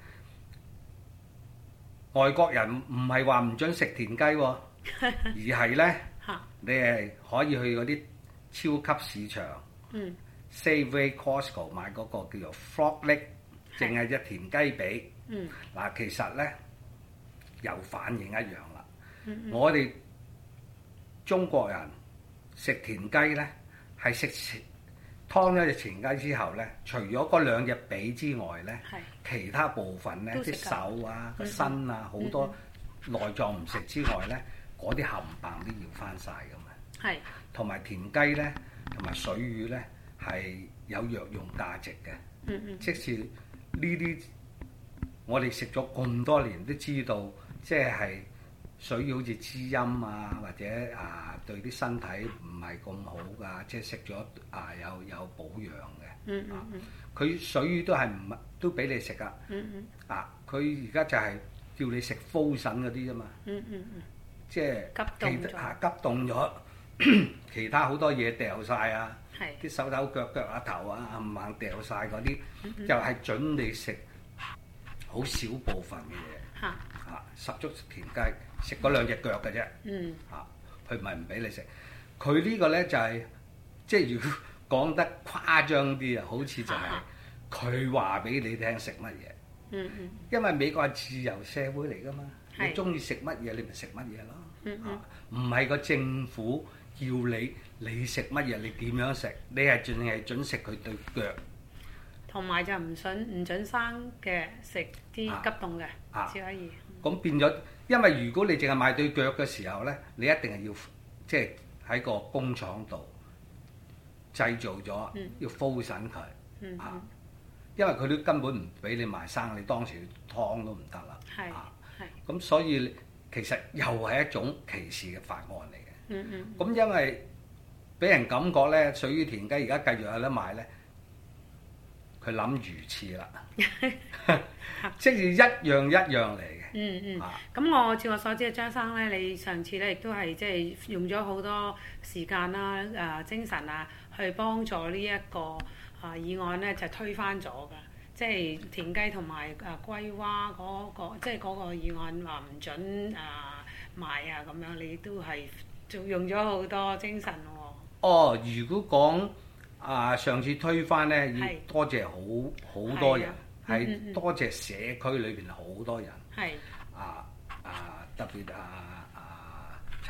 外國人唔係話唔準食田雞喎，而係咧你係可以去嗰啲超級市場嗯 ，Safeway、Costco 買嗰個叫做 frog leg，淨係隻田雞髀。 嗯嗱，其實咧又反映一樣啦。 嗯嗯我哋中國人食田雞咧，係食劏咗隻田雞之後咧，除咗嗰兩隻髀之外咧，其他部分咧，啲手啊、個身啊，好多內臟唔食之外咧，嗰啲冚唪唥都要翻晒噶嘛。 係。 同埋田雞咧，同埋水魚咧，係有藥用價值嘅。 嗯嗯即使呢啲我哋食咗咁多年都知道，即係水魚好似滋陰啊，或者啊對啲身體唔係咁好噶，即係食咗啊有有保養嘅。 嗯嗯嗯。 佢水魚都係唔都俾你食噶。 嗯嗯。 啊，佢而家就係叫你食 frozen 嗰啲啫嘛。 嗯嗯嗯。 即係急凍咗。 嚇急凍咗，其他好多嘢掉晒啊！ 係。 啲手手腳腳啊頭啊冚唪唥掉晒嗰啲， 嗯嗯就係準你食好少部分嘅嘢。 嚇。 啊，十足田雞食嗰兩隻腳嘅啫。 嗯。 啊，佢唔係唔俾你食，佢呢個咧就係、是、即係如果講得誇張啲啊，好似就係佢話俾你聽食乜嘢。 嗯嗯。 因為美國係自由社會嚟噶嘛， 係你中意食乜嘢你咪食乜嘢咯。 嗯嗯。 唔係個政府叫你你食乜嘢你點樣食，你係淨係準食佢對腳。 同埋就唔準唔準生嘅食啲急凍嘅， 啊只可以。 咁變咗，因為如果你淨係買對腳嘅時候咧，你一定係要即係喺個工廠度製造咗， 嗯要 frozen 佢。 嗯啊，因為佢都根本唔俾你賣生，你當時劏都唔得啦。 係係。 咁所以其實又係一種歧視嘅法案嚟嘅。 嗯嗯。 咁因為俾人感覺咧，水魚田雞而家繼續有得賣咧，佢諗魚翅啦，即係一樣一樣嚟嘅。 嗯嗯。 啊咁我照我所知，張生咧，你上次咧亦都係即係用咗好多時間啦、誒、呃、精神啊，去幫助呢、這、一個啊、呃、議案咧，就推翻咗㗎。即係田雞同埋誒龜蛙嗰、那個，即係嗰個議案話唔準啊賣啊咁樣，你都係仲用咗好多精神喎、哦。 哦，如果講啊上次推翻咧，要係多謝好好多人，係、 嗯嗯嗯多謝社區裏邊好多人。 係。 啊啊，特別啊啊陳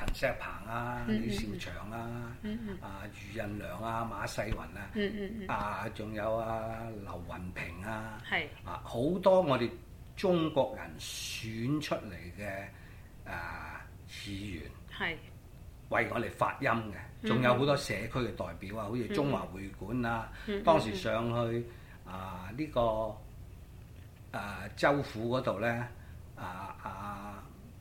陳石鵬啊、 嗯嗯李兆祥啊、 嗯嗯啊余仁良啊、馬世雲啊， 嗯嗯嗯啊仲有啊劉雲平啊， 係啊好多我哋中國人選出嚟嘅啊議員， 係為我哋發音嘅，仲有好多社區嘅代表啊，好似中華會館啊， 嗯嗯當時上去啊呢、這個啊州府嗰度咧，啊啊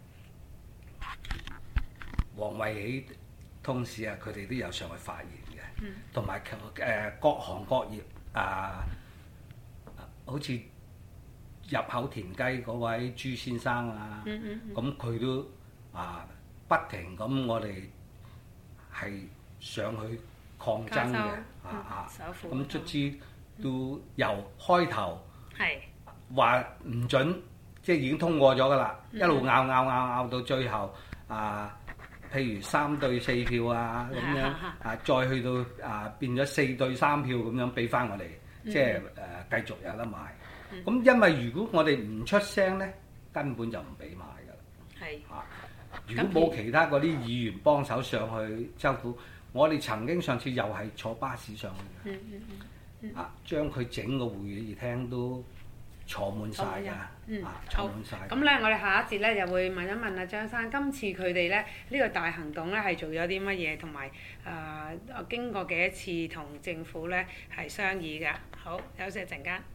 黃惠喜通史啊，佢哋都有上去發言嘅，同埋誒各行各業啊，好似入口田雞嗰位朱先生啊，咁佢都啊不停咁，我哋係上去抗爭嘅，啊啊，咁卒之都由開頭話唔準，即係已經通過咗噶啦，一路拗拗拗拗到最後啊，譬如三對四票啊咁樣啊，再去到啊變咗四對三票咁樣俾翻我哋，即係誒繼續有得賣。咁因為如果我哋唔出聲咧，根本就唔俾買㗎啦。 係啊，如果冇其他嗰啲議員幫手上去州府，我哋曾經上次又係坐巴士上去嘅， 嗯嗯嗯啊，將佢整個會議廳都坐滿晒㗎， 嗯啊，坐滿晒。 咁咧，我哋下一節咧就會問一問阿張生，今次佢哋咧呢個大行動咧係做咗啲乜嘢，同埋誒經過幾多次同政府咧係商議㗎。好，休息一陣間。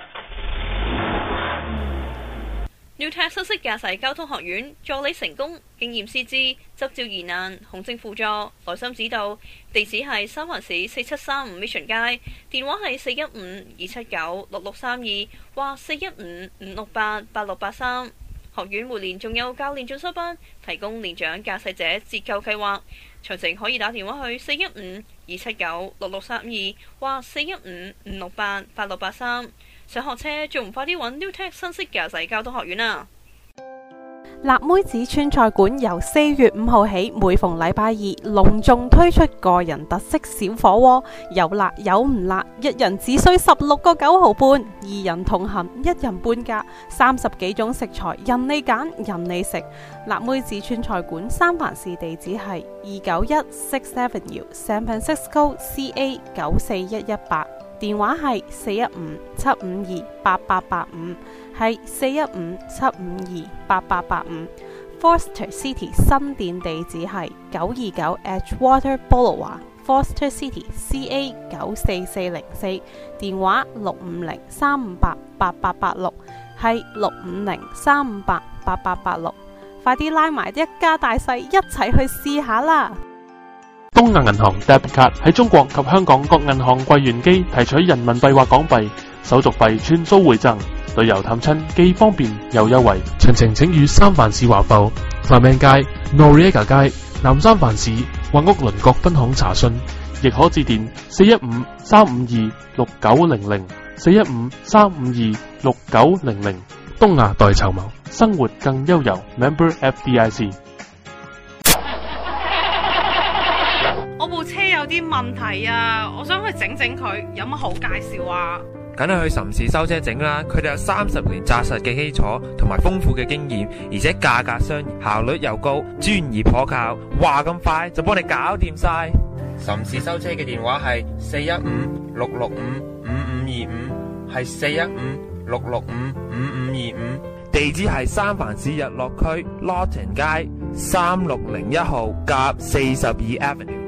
Newtech 新式駕駛交通學院助你成功，經驗師資，執照疑難，行政輔助，耐心指導。地址係三藩市四七三五 Mission 街，電話係四一五二七九六六三二或四一五五六八八六八三。學院每年仲有教練進修班，提供年長駕駛者折扣計劃。詳情可以打電話去四一五二七九六六三二或四一五五六八八六八三。想學車仲唔快啲揾 Newtech 新式駕駛交通學院啊！ 辣妹子川菜館由四月五號起，每逢禮拜二隆重推出個人特色小火鍋，有辣有唔辣，一人只需十六個九毫半，二人同行一人半價，三十幾種食材任你揀任你食。辣妹子川菜館三藩市地址係二九一 Sixth Avenue San Francisco C A 九四一一八。電話係四一五七五二八八八五，係四一五七五二八八八五。Foster City 新店地址係九二九 Edgewater Boulevard Foster City C A 九四四零四，電話六五零三五八八八八六，係六五零三五八八八八六。快啲拉埋一家大細一齊去試下啦！ 東亞銀行 Debit Card 喺中國及香港各銀行櫃員機提取人民幣或港幣，手續費全數回贈，旅遊探親既方便又優惠。詳情請與三藩市華埠、Clement街、Noriega 街、南三藩市或屋鄰各分行查詢，亦可致電四一五三五二六九零零、四一五三五二六九零零。東亞代籌謀，生活更悠遊。Member F D I C。 我部車有啲問題啊，我想去整整佢，有乜好介紹啊？ 梗係去岑氏修車整啦，佢哋有三十年紮實嘅基礎同埋豐富嘅經驗，而且價格相宜，效率又高，專業可靠，話咁快就幫你搞掂晒。岑氏修車嘅電話係四一五六六五五五二五，係四一五六六五五五二五，地址係三藩市日落區 Lawton 街三六零一號夾四十二 Avenue。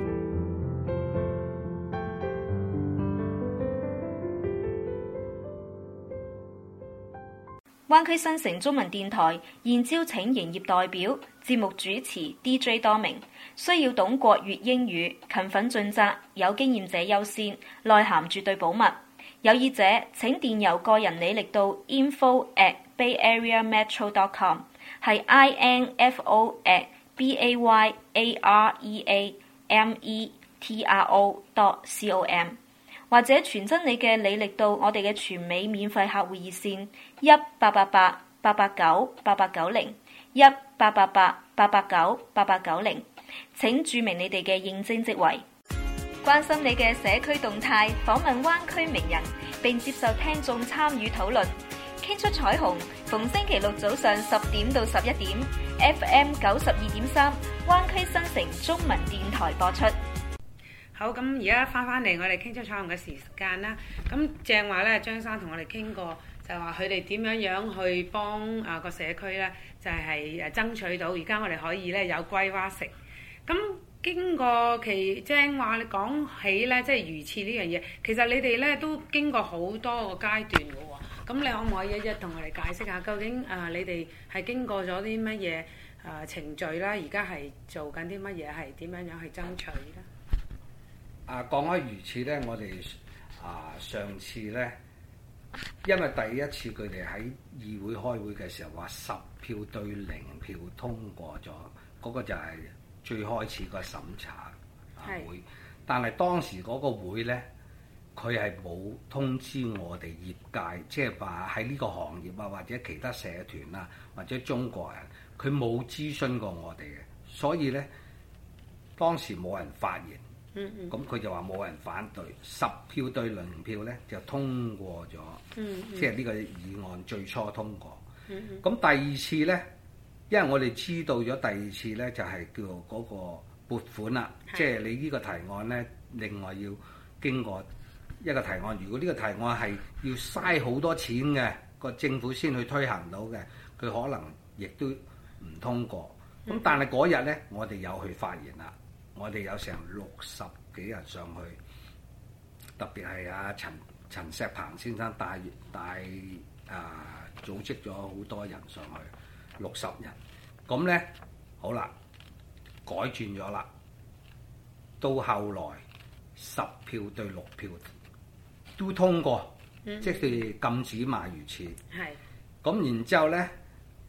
灣區新城中文電台現招請營業代表、節目主持 D J 多名，需要懂國粵英語，勤奮盡責，有經驗者優先，內涵絕對保密。有意者請電郵個人履歷到 info at bayareametro dot com， 係 I N F O at B A Y A R E A M E T R O dot com， 或者傳真你嘅履歷到我哋嘅全美免費客戶熱線一八八八八八九八八九零一八八八八八九八八九零，請注明你哋嘅應徵職位。關心你嘅社區動態，訪問灣區名人，並接受聽眾參與討論。 傾出彩虹，逢星期六早上十點到十一點 ，F M 九十二點三，灣區新城中文電台播出。 好，咁而家翻翻嚟我哋傾出彩虹嘅時間啦。咁正話咧，張生同我哋傾過，就話佢哋點樣樣去幫啊個社區咧，就係誒爭取到而家我哋可以咧有龜蛙食。咁經過其正話你講起咧，即係魚翅呢樣嘢，其實你哋咧都經過好多個階段嘅喎。咁你可唔可以一一同我哋解釋下，究竟啊你哋係經過咗啲乜嘢啊程序啦？而家係做緊啲乜嘢？係點樣樣去爭取咧？ 啊，講開魚翅咧，我哋啊上次咧，因為第一次佢哋喺議會開會嘅時候話十票對零票通過咗，嗰、嗰個就係最開始個審查會。但係當時嗰個會咧，佢係冇通知我哋業界，即係話喺呢個行業啊，或者其他社團啊，或者中國人，佢冇諮詢過我哋嘅，所以咧當時冇人發言。嗯嗯，咁佢就話冇人反對，十票對零票咧就通過咗，嗯嗯，即係呢個議案最初通過。嗯嗯，咁第二次咧，因為我哋知道咗第二次咧就係叫做嗰個撥款啦，即係你呢個提案咧，另外要經過一個提案。如果呢個提案係要嘥好多錢嘅，個政府先去推行到嘅，佢可能亦都唔通過。咁、嗯、但係嗰日咧，我哋有去發言啦。我哋有成六十幾人上去，特別係阿陳陳石鵬先生帶帶啊組織咗好多人上去，六十人。咁咧好啦，改轉咗啦。到後來十票對六票都通過，嗯、即係禁止賣魚翅。係。咁然之後咧，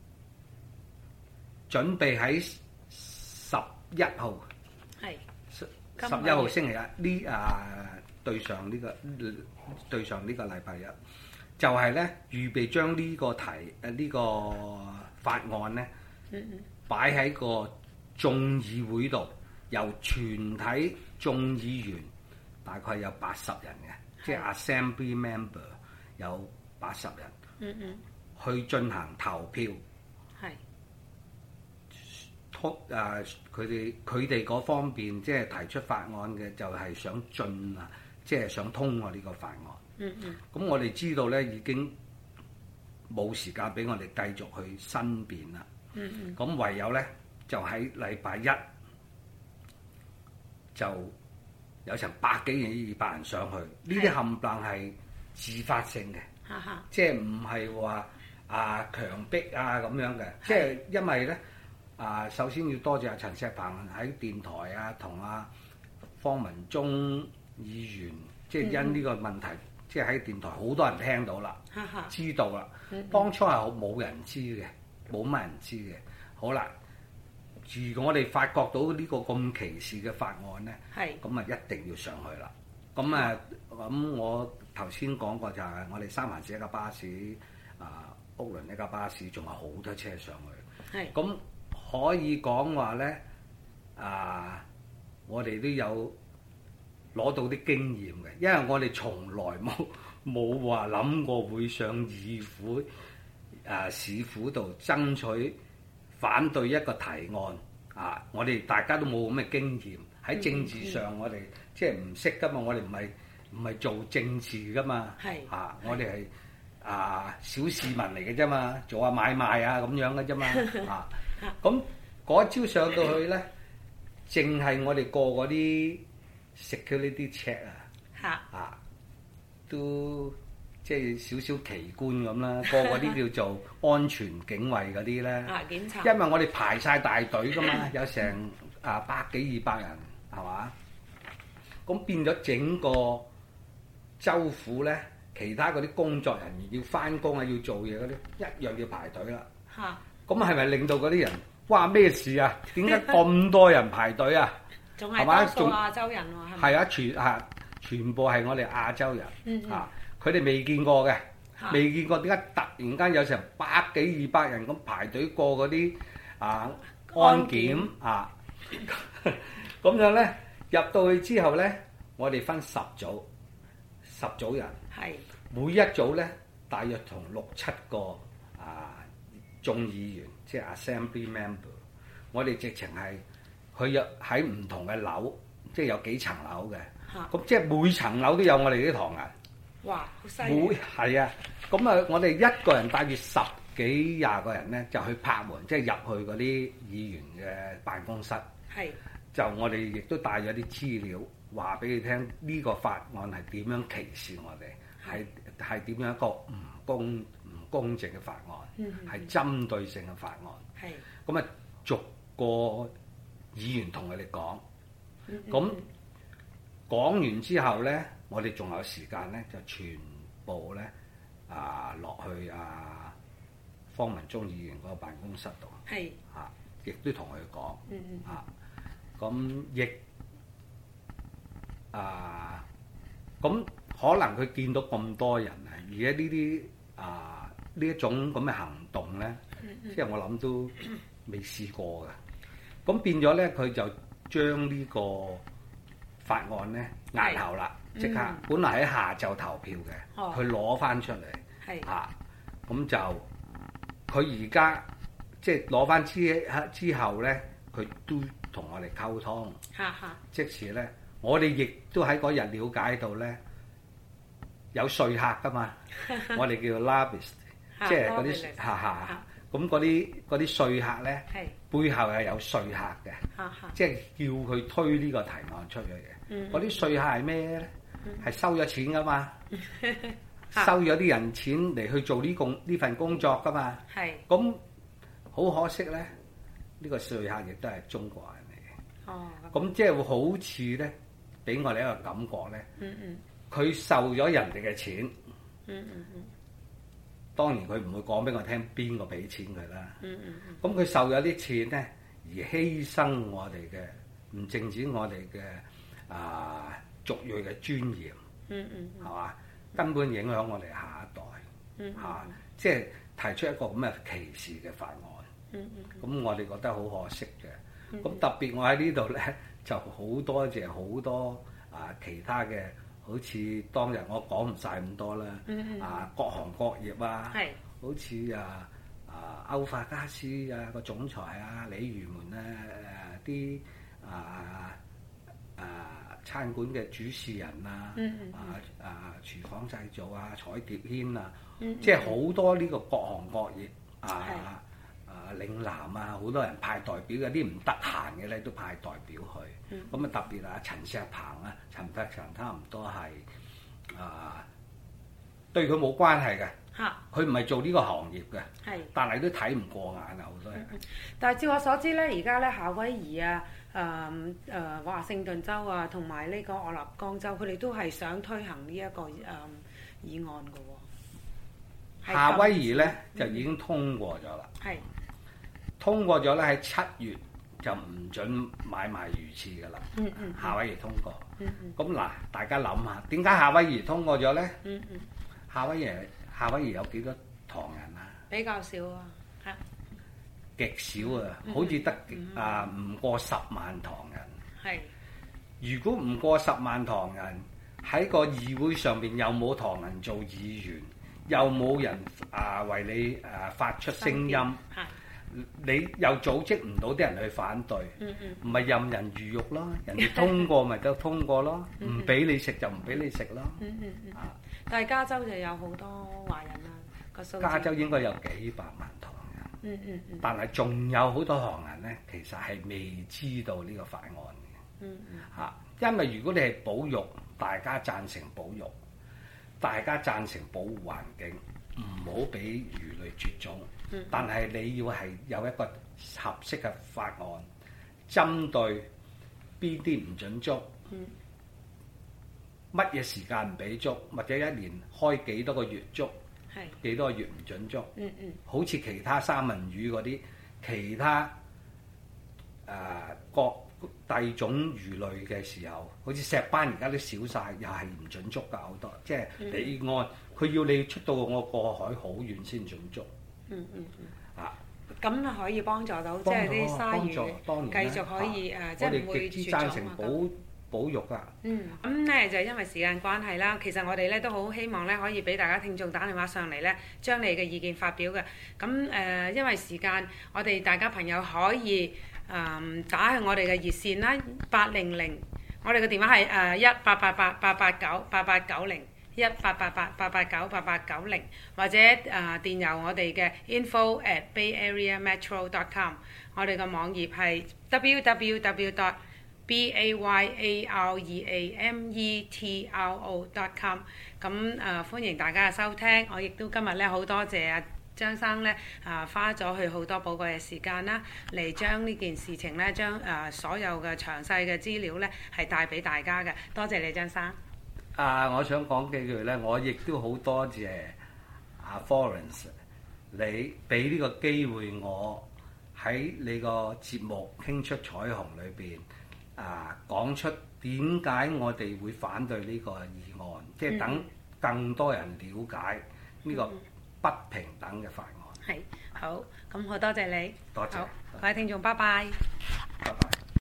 準備喺十一號。係十一號星期日呢啊對上呢、呢個對上呢個禮拜一，就係咧預備將呢個題誒呢、呢個法案咧擺喺個眾議會度，由全體眾議員大概有八十人嘅，即係 Assembly Member 有八十人，嗯嗯，去進行投票。係。誒佢哋佢哋嗰方面即係提出法案嘅，就係想進啊，即係想通過呢個法案。嗯嗯。咁我哋知道咧，已經冇時間俾我哋繼續去申辯啦。嗯嗯。咁唯有咧，就喺禮拜一就有成百幾二百人上去，呢啲冚唪唥係自發性嘅，即係唔係話啊強迫啊咁樣嘅，即係因為咧。啊，首先要多謝阿陳石鵬喺電台啊，同阿方文忠議員，即係因呢個問題，嗯、即係喺電台好多人聽到啦，知道啦。嗯嗯，當初係冇人知嘅，冇乜人知嘅。好啦，如果我哋發覺到呢個咁歧視嘅法案咧，咁啊一定要上去啦。咁啊，咁我頭先講過就係我哋三藩市一架巴士，啊屋崙一架巴士，仲有好多車上去。係咁。可以講話咧，啊，我哋都有攞到啲經驗嘅，因為我哋從來冇冇話諗過會上議會、啊市府度爭取反對一個提案啊！我哋大家都冇咁嘅經驗，喺政治上我哋即係唔識噶嘛，我哋唔係唔係做政治噶嘛，啊，我哋係啊小市民嚟嘅啫嘛，做下買賣啊咁樣嘅啫嘛，啊！咁嗰朝上到去咧，淨係我哋過嗰啲 security check 啊，啊，都即係少少奇觀咁啦。過嗰啲叫做安全警衛嗰啲咧，啊檢查，因為我哋排晒大隊噶嘛，有成啊百幾二百人係嘛，咁變咗整個州府咧，其他嗰啲工作人員要翻工啊，要做嘢嗰啲，一樣要排隊啦。嚇！咁係咪令到嗰啲人哇咩事啊？點解咁多人排隊啊？ 仲係多數亞洲人喎，係咪？ 係啊，全啊全部係我哋亞洲人，嗯嗯啊，佢哋未見過嘅，未見過點解突然間有成百幾二百人咁排隊過嗰啲啊安檢啊？咁樣咧入到去之後咧，我哋分十組，十組人，係每一組咧大約同六七個啊眾議員，即係 Assembly member， 我哋直情係佢有喺唔同嘅樓，即係有幾層樓嘅。咁即係每層樓都有我哋啲唐人。 哇！好犀利。 每係啊，咁啊，我哋一個人帶住十幾廿個人咧，就去拍門，即係入去嗰啲議員嘅辦公室。 係。 就我哋亦都帶咗啲資料，話俾你聽呢個法案係點樣歧視我哋，係係點樣一個唔公唔公正嘅法案，係、嗯、針對性嘅法案。係。咁啊，逐個議員同佢哋講，咁、嗯、講完之後咧，我哋仲有時間咧，就全部咧啊落去啊方文忠議員嗰個辦公室度。係。啊，亦都同佢講。嗯嗯。啊。咁亦啊，咁可能佢見到咁多人啊，而家呢啲啊呢一種咁嘅行動咧，即係我諗都未試過嘅。咁變咗咧，佢就將呢個法案咧押後啦，即刻。本來喺下晝投票嘅，佢攞翻出嚟，啊，咁就佢而家即係攞翻之之後咧，佢都同我哋溝通，即時咧，我哋亦都喺嗰日了解到咧，有說客噶嘛，我哋叫 lobbyist， 即係嗰啲嚇嚇，咁嗰啲嗰啲說客咧，背後係有說客嘅，即係叫佢推呢個提案出去嘅。嗰啲說客係咩咧？係收咗錢噶嘛，收咗啲人錢嚟去做呢工呢份工作噶嘛。咁好可惜咧，呢個說客亦都係中國人。哦，咁即係會好似咧，俾我哋一個感覺咧。嗯嗯。佢受咗人哋嘅錢。嗯嗯嗯。當然佢唔會講俾我聽邊個俾錢佢啦。嗯嗯嗯。咁佢受咗啲錢咧，而犧牲我哋嘅，唔淨止我哋嘅啊族裔嘅尊嚴。嗯嗯。係嘛？根本影響我哋下一代。嗯。嚇！即係提出一個咁嘅歧視嘅法案。嗯嗯。咁我哋覺得好可惜嘅。咁、嗯、特別我喺呢度咧，就好多謝好多啊其他嘅，好似當日我講唔晒咁多啦，嗯、啊各行各業啊，好似啊啊歐法家斯啊個總裁啊李魚門啊誒啲啊啊餐館嘅主事人啊，嗯、啊啊廚房製造啊彩蝶軒啊，嗯、即係好多呢個各行各業啊。啊，嶺南啊，好多人派代表，有啲唔得閒嘅咧，都派代表去。咁啊、嗯，特別啊，陳石鵬啊，陳德強差唔多係啊，對佢冇關係嘅。嚇！佢唔係做呢個行業嘅。係。但係都睇唔過眼啊，好多人。嗯、但係照我所知咧，而家咧夏威夷啊、誒誒華盛頓州啊，同埋呢個俄勒岡州，佢哋都係想推行呢、這、一個誒、嗯、議案嘅喎。夏威夷咧、嗯、就已經通過咗啦。係。通過咗咧，喺七月就唔准買賣魚翅㗎啦。嗯嗯。夏威夷通過。嗯嗯。咁嗱，大家諗下，點解夏威夷通過咗咧？嗯嗯。夏威夷夏威夷有幾多唐人啊？比較少啊，嚇。極少啊，好似得啊唔過十萬唐人。係。如果唔過十萬唐人喺個議會上邊，又冇唐人做議員，又冇人啊為你啊發出聲音。係。你又組織唔到啲人去反對，唔係任人魚肉咯，人哋通過咪就通過咯，唔俾你食就唔俾你食咯。啊！但係加州就有好多華人啦，個數。加州應該有幾百萬唐人。嗯嗯嗯。但係仲有好多唐人咧，其實係未知道呢個法案嘅。嗯嗯。嚇！因為如果你係保育，大家贊成保育，大家贊成保護環境，唔好俾魚類絕種。但係你要係有一個合適嘅法案，針對邊啲唔準捉，乜嘢時間唔俾捉，或者一年開幾多個月捉，幾多個月唔準捉。嗯嗯，好似其他三文魚嗰啲，其他誒、呃、各第種魚類嘅時候，好似石斑而家都少晒，又係唔準捉㗎好多。即係你按佢要你出到我過海好遠先準捉。嗯嗯嗯。啊，咁啊可以幫助到，即係啲鯊魚繼續可以誒，即係唔會絕種啊。我哋極之贊成保保育啊。 嗯，咁咧就因為時間關係啦，其實我哋咧都好希望咧可以俾大家聽眾打電話上嚟咧，將你嘅意見發表嘅。咁誒、呃，因為時間，我哋大家朋友可以誒、呃、打去我哋嘅熱線啦，八零零，我哋嘅電話係誒一八八八八八九八八九零。一八八八八八九八八九零，或者誒、呃、電郵我哋嘅 info at bay area metro dot com， 我哋嘅網頁係 w w w dot b a y a r e a m e t r o dot com。 咁誒、呃、歡迎大家嘅收聽，我亦都今日咧好多謝阿張生咧啊、呃、花咗佢好多寶貴嘅時間啦，嚟將呢件事情咧將誒所有嘅詳細嘅資料咧係帶俾大家嘅，多謝你張生。 啊！我想講幾句咧，我亦都好多謝阿 Florence， 你俾呢個機會我喺你個節目傾出彩虹裏邊啊，講出點解我哋會反對呢個議案，即係等更多人了解呢個不平等嘅法案。 係好，咁好多謝你。 多謝。 好，各位聽眾，拜拜。 拜拜。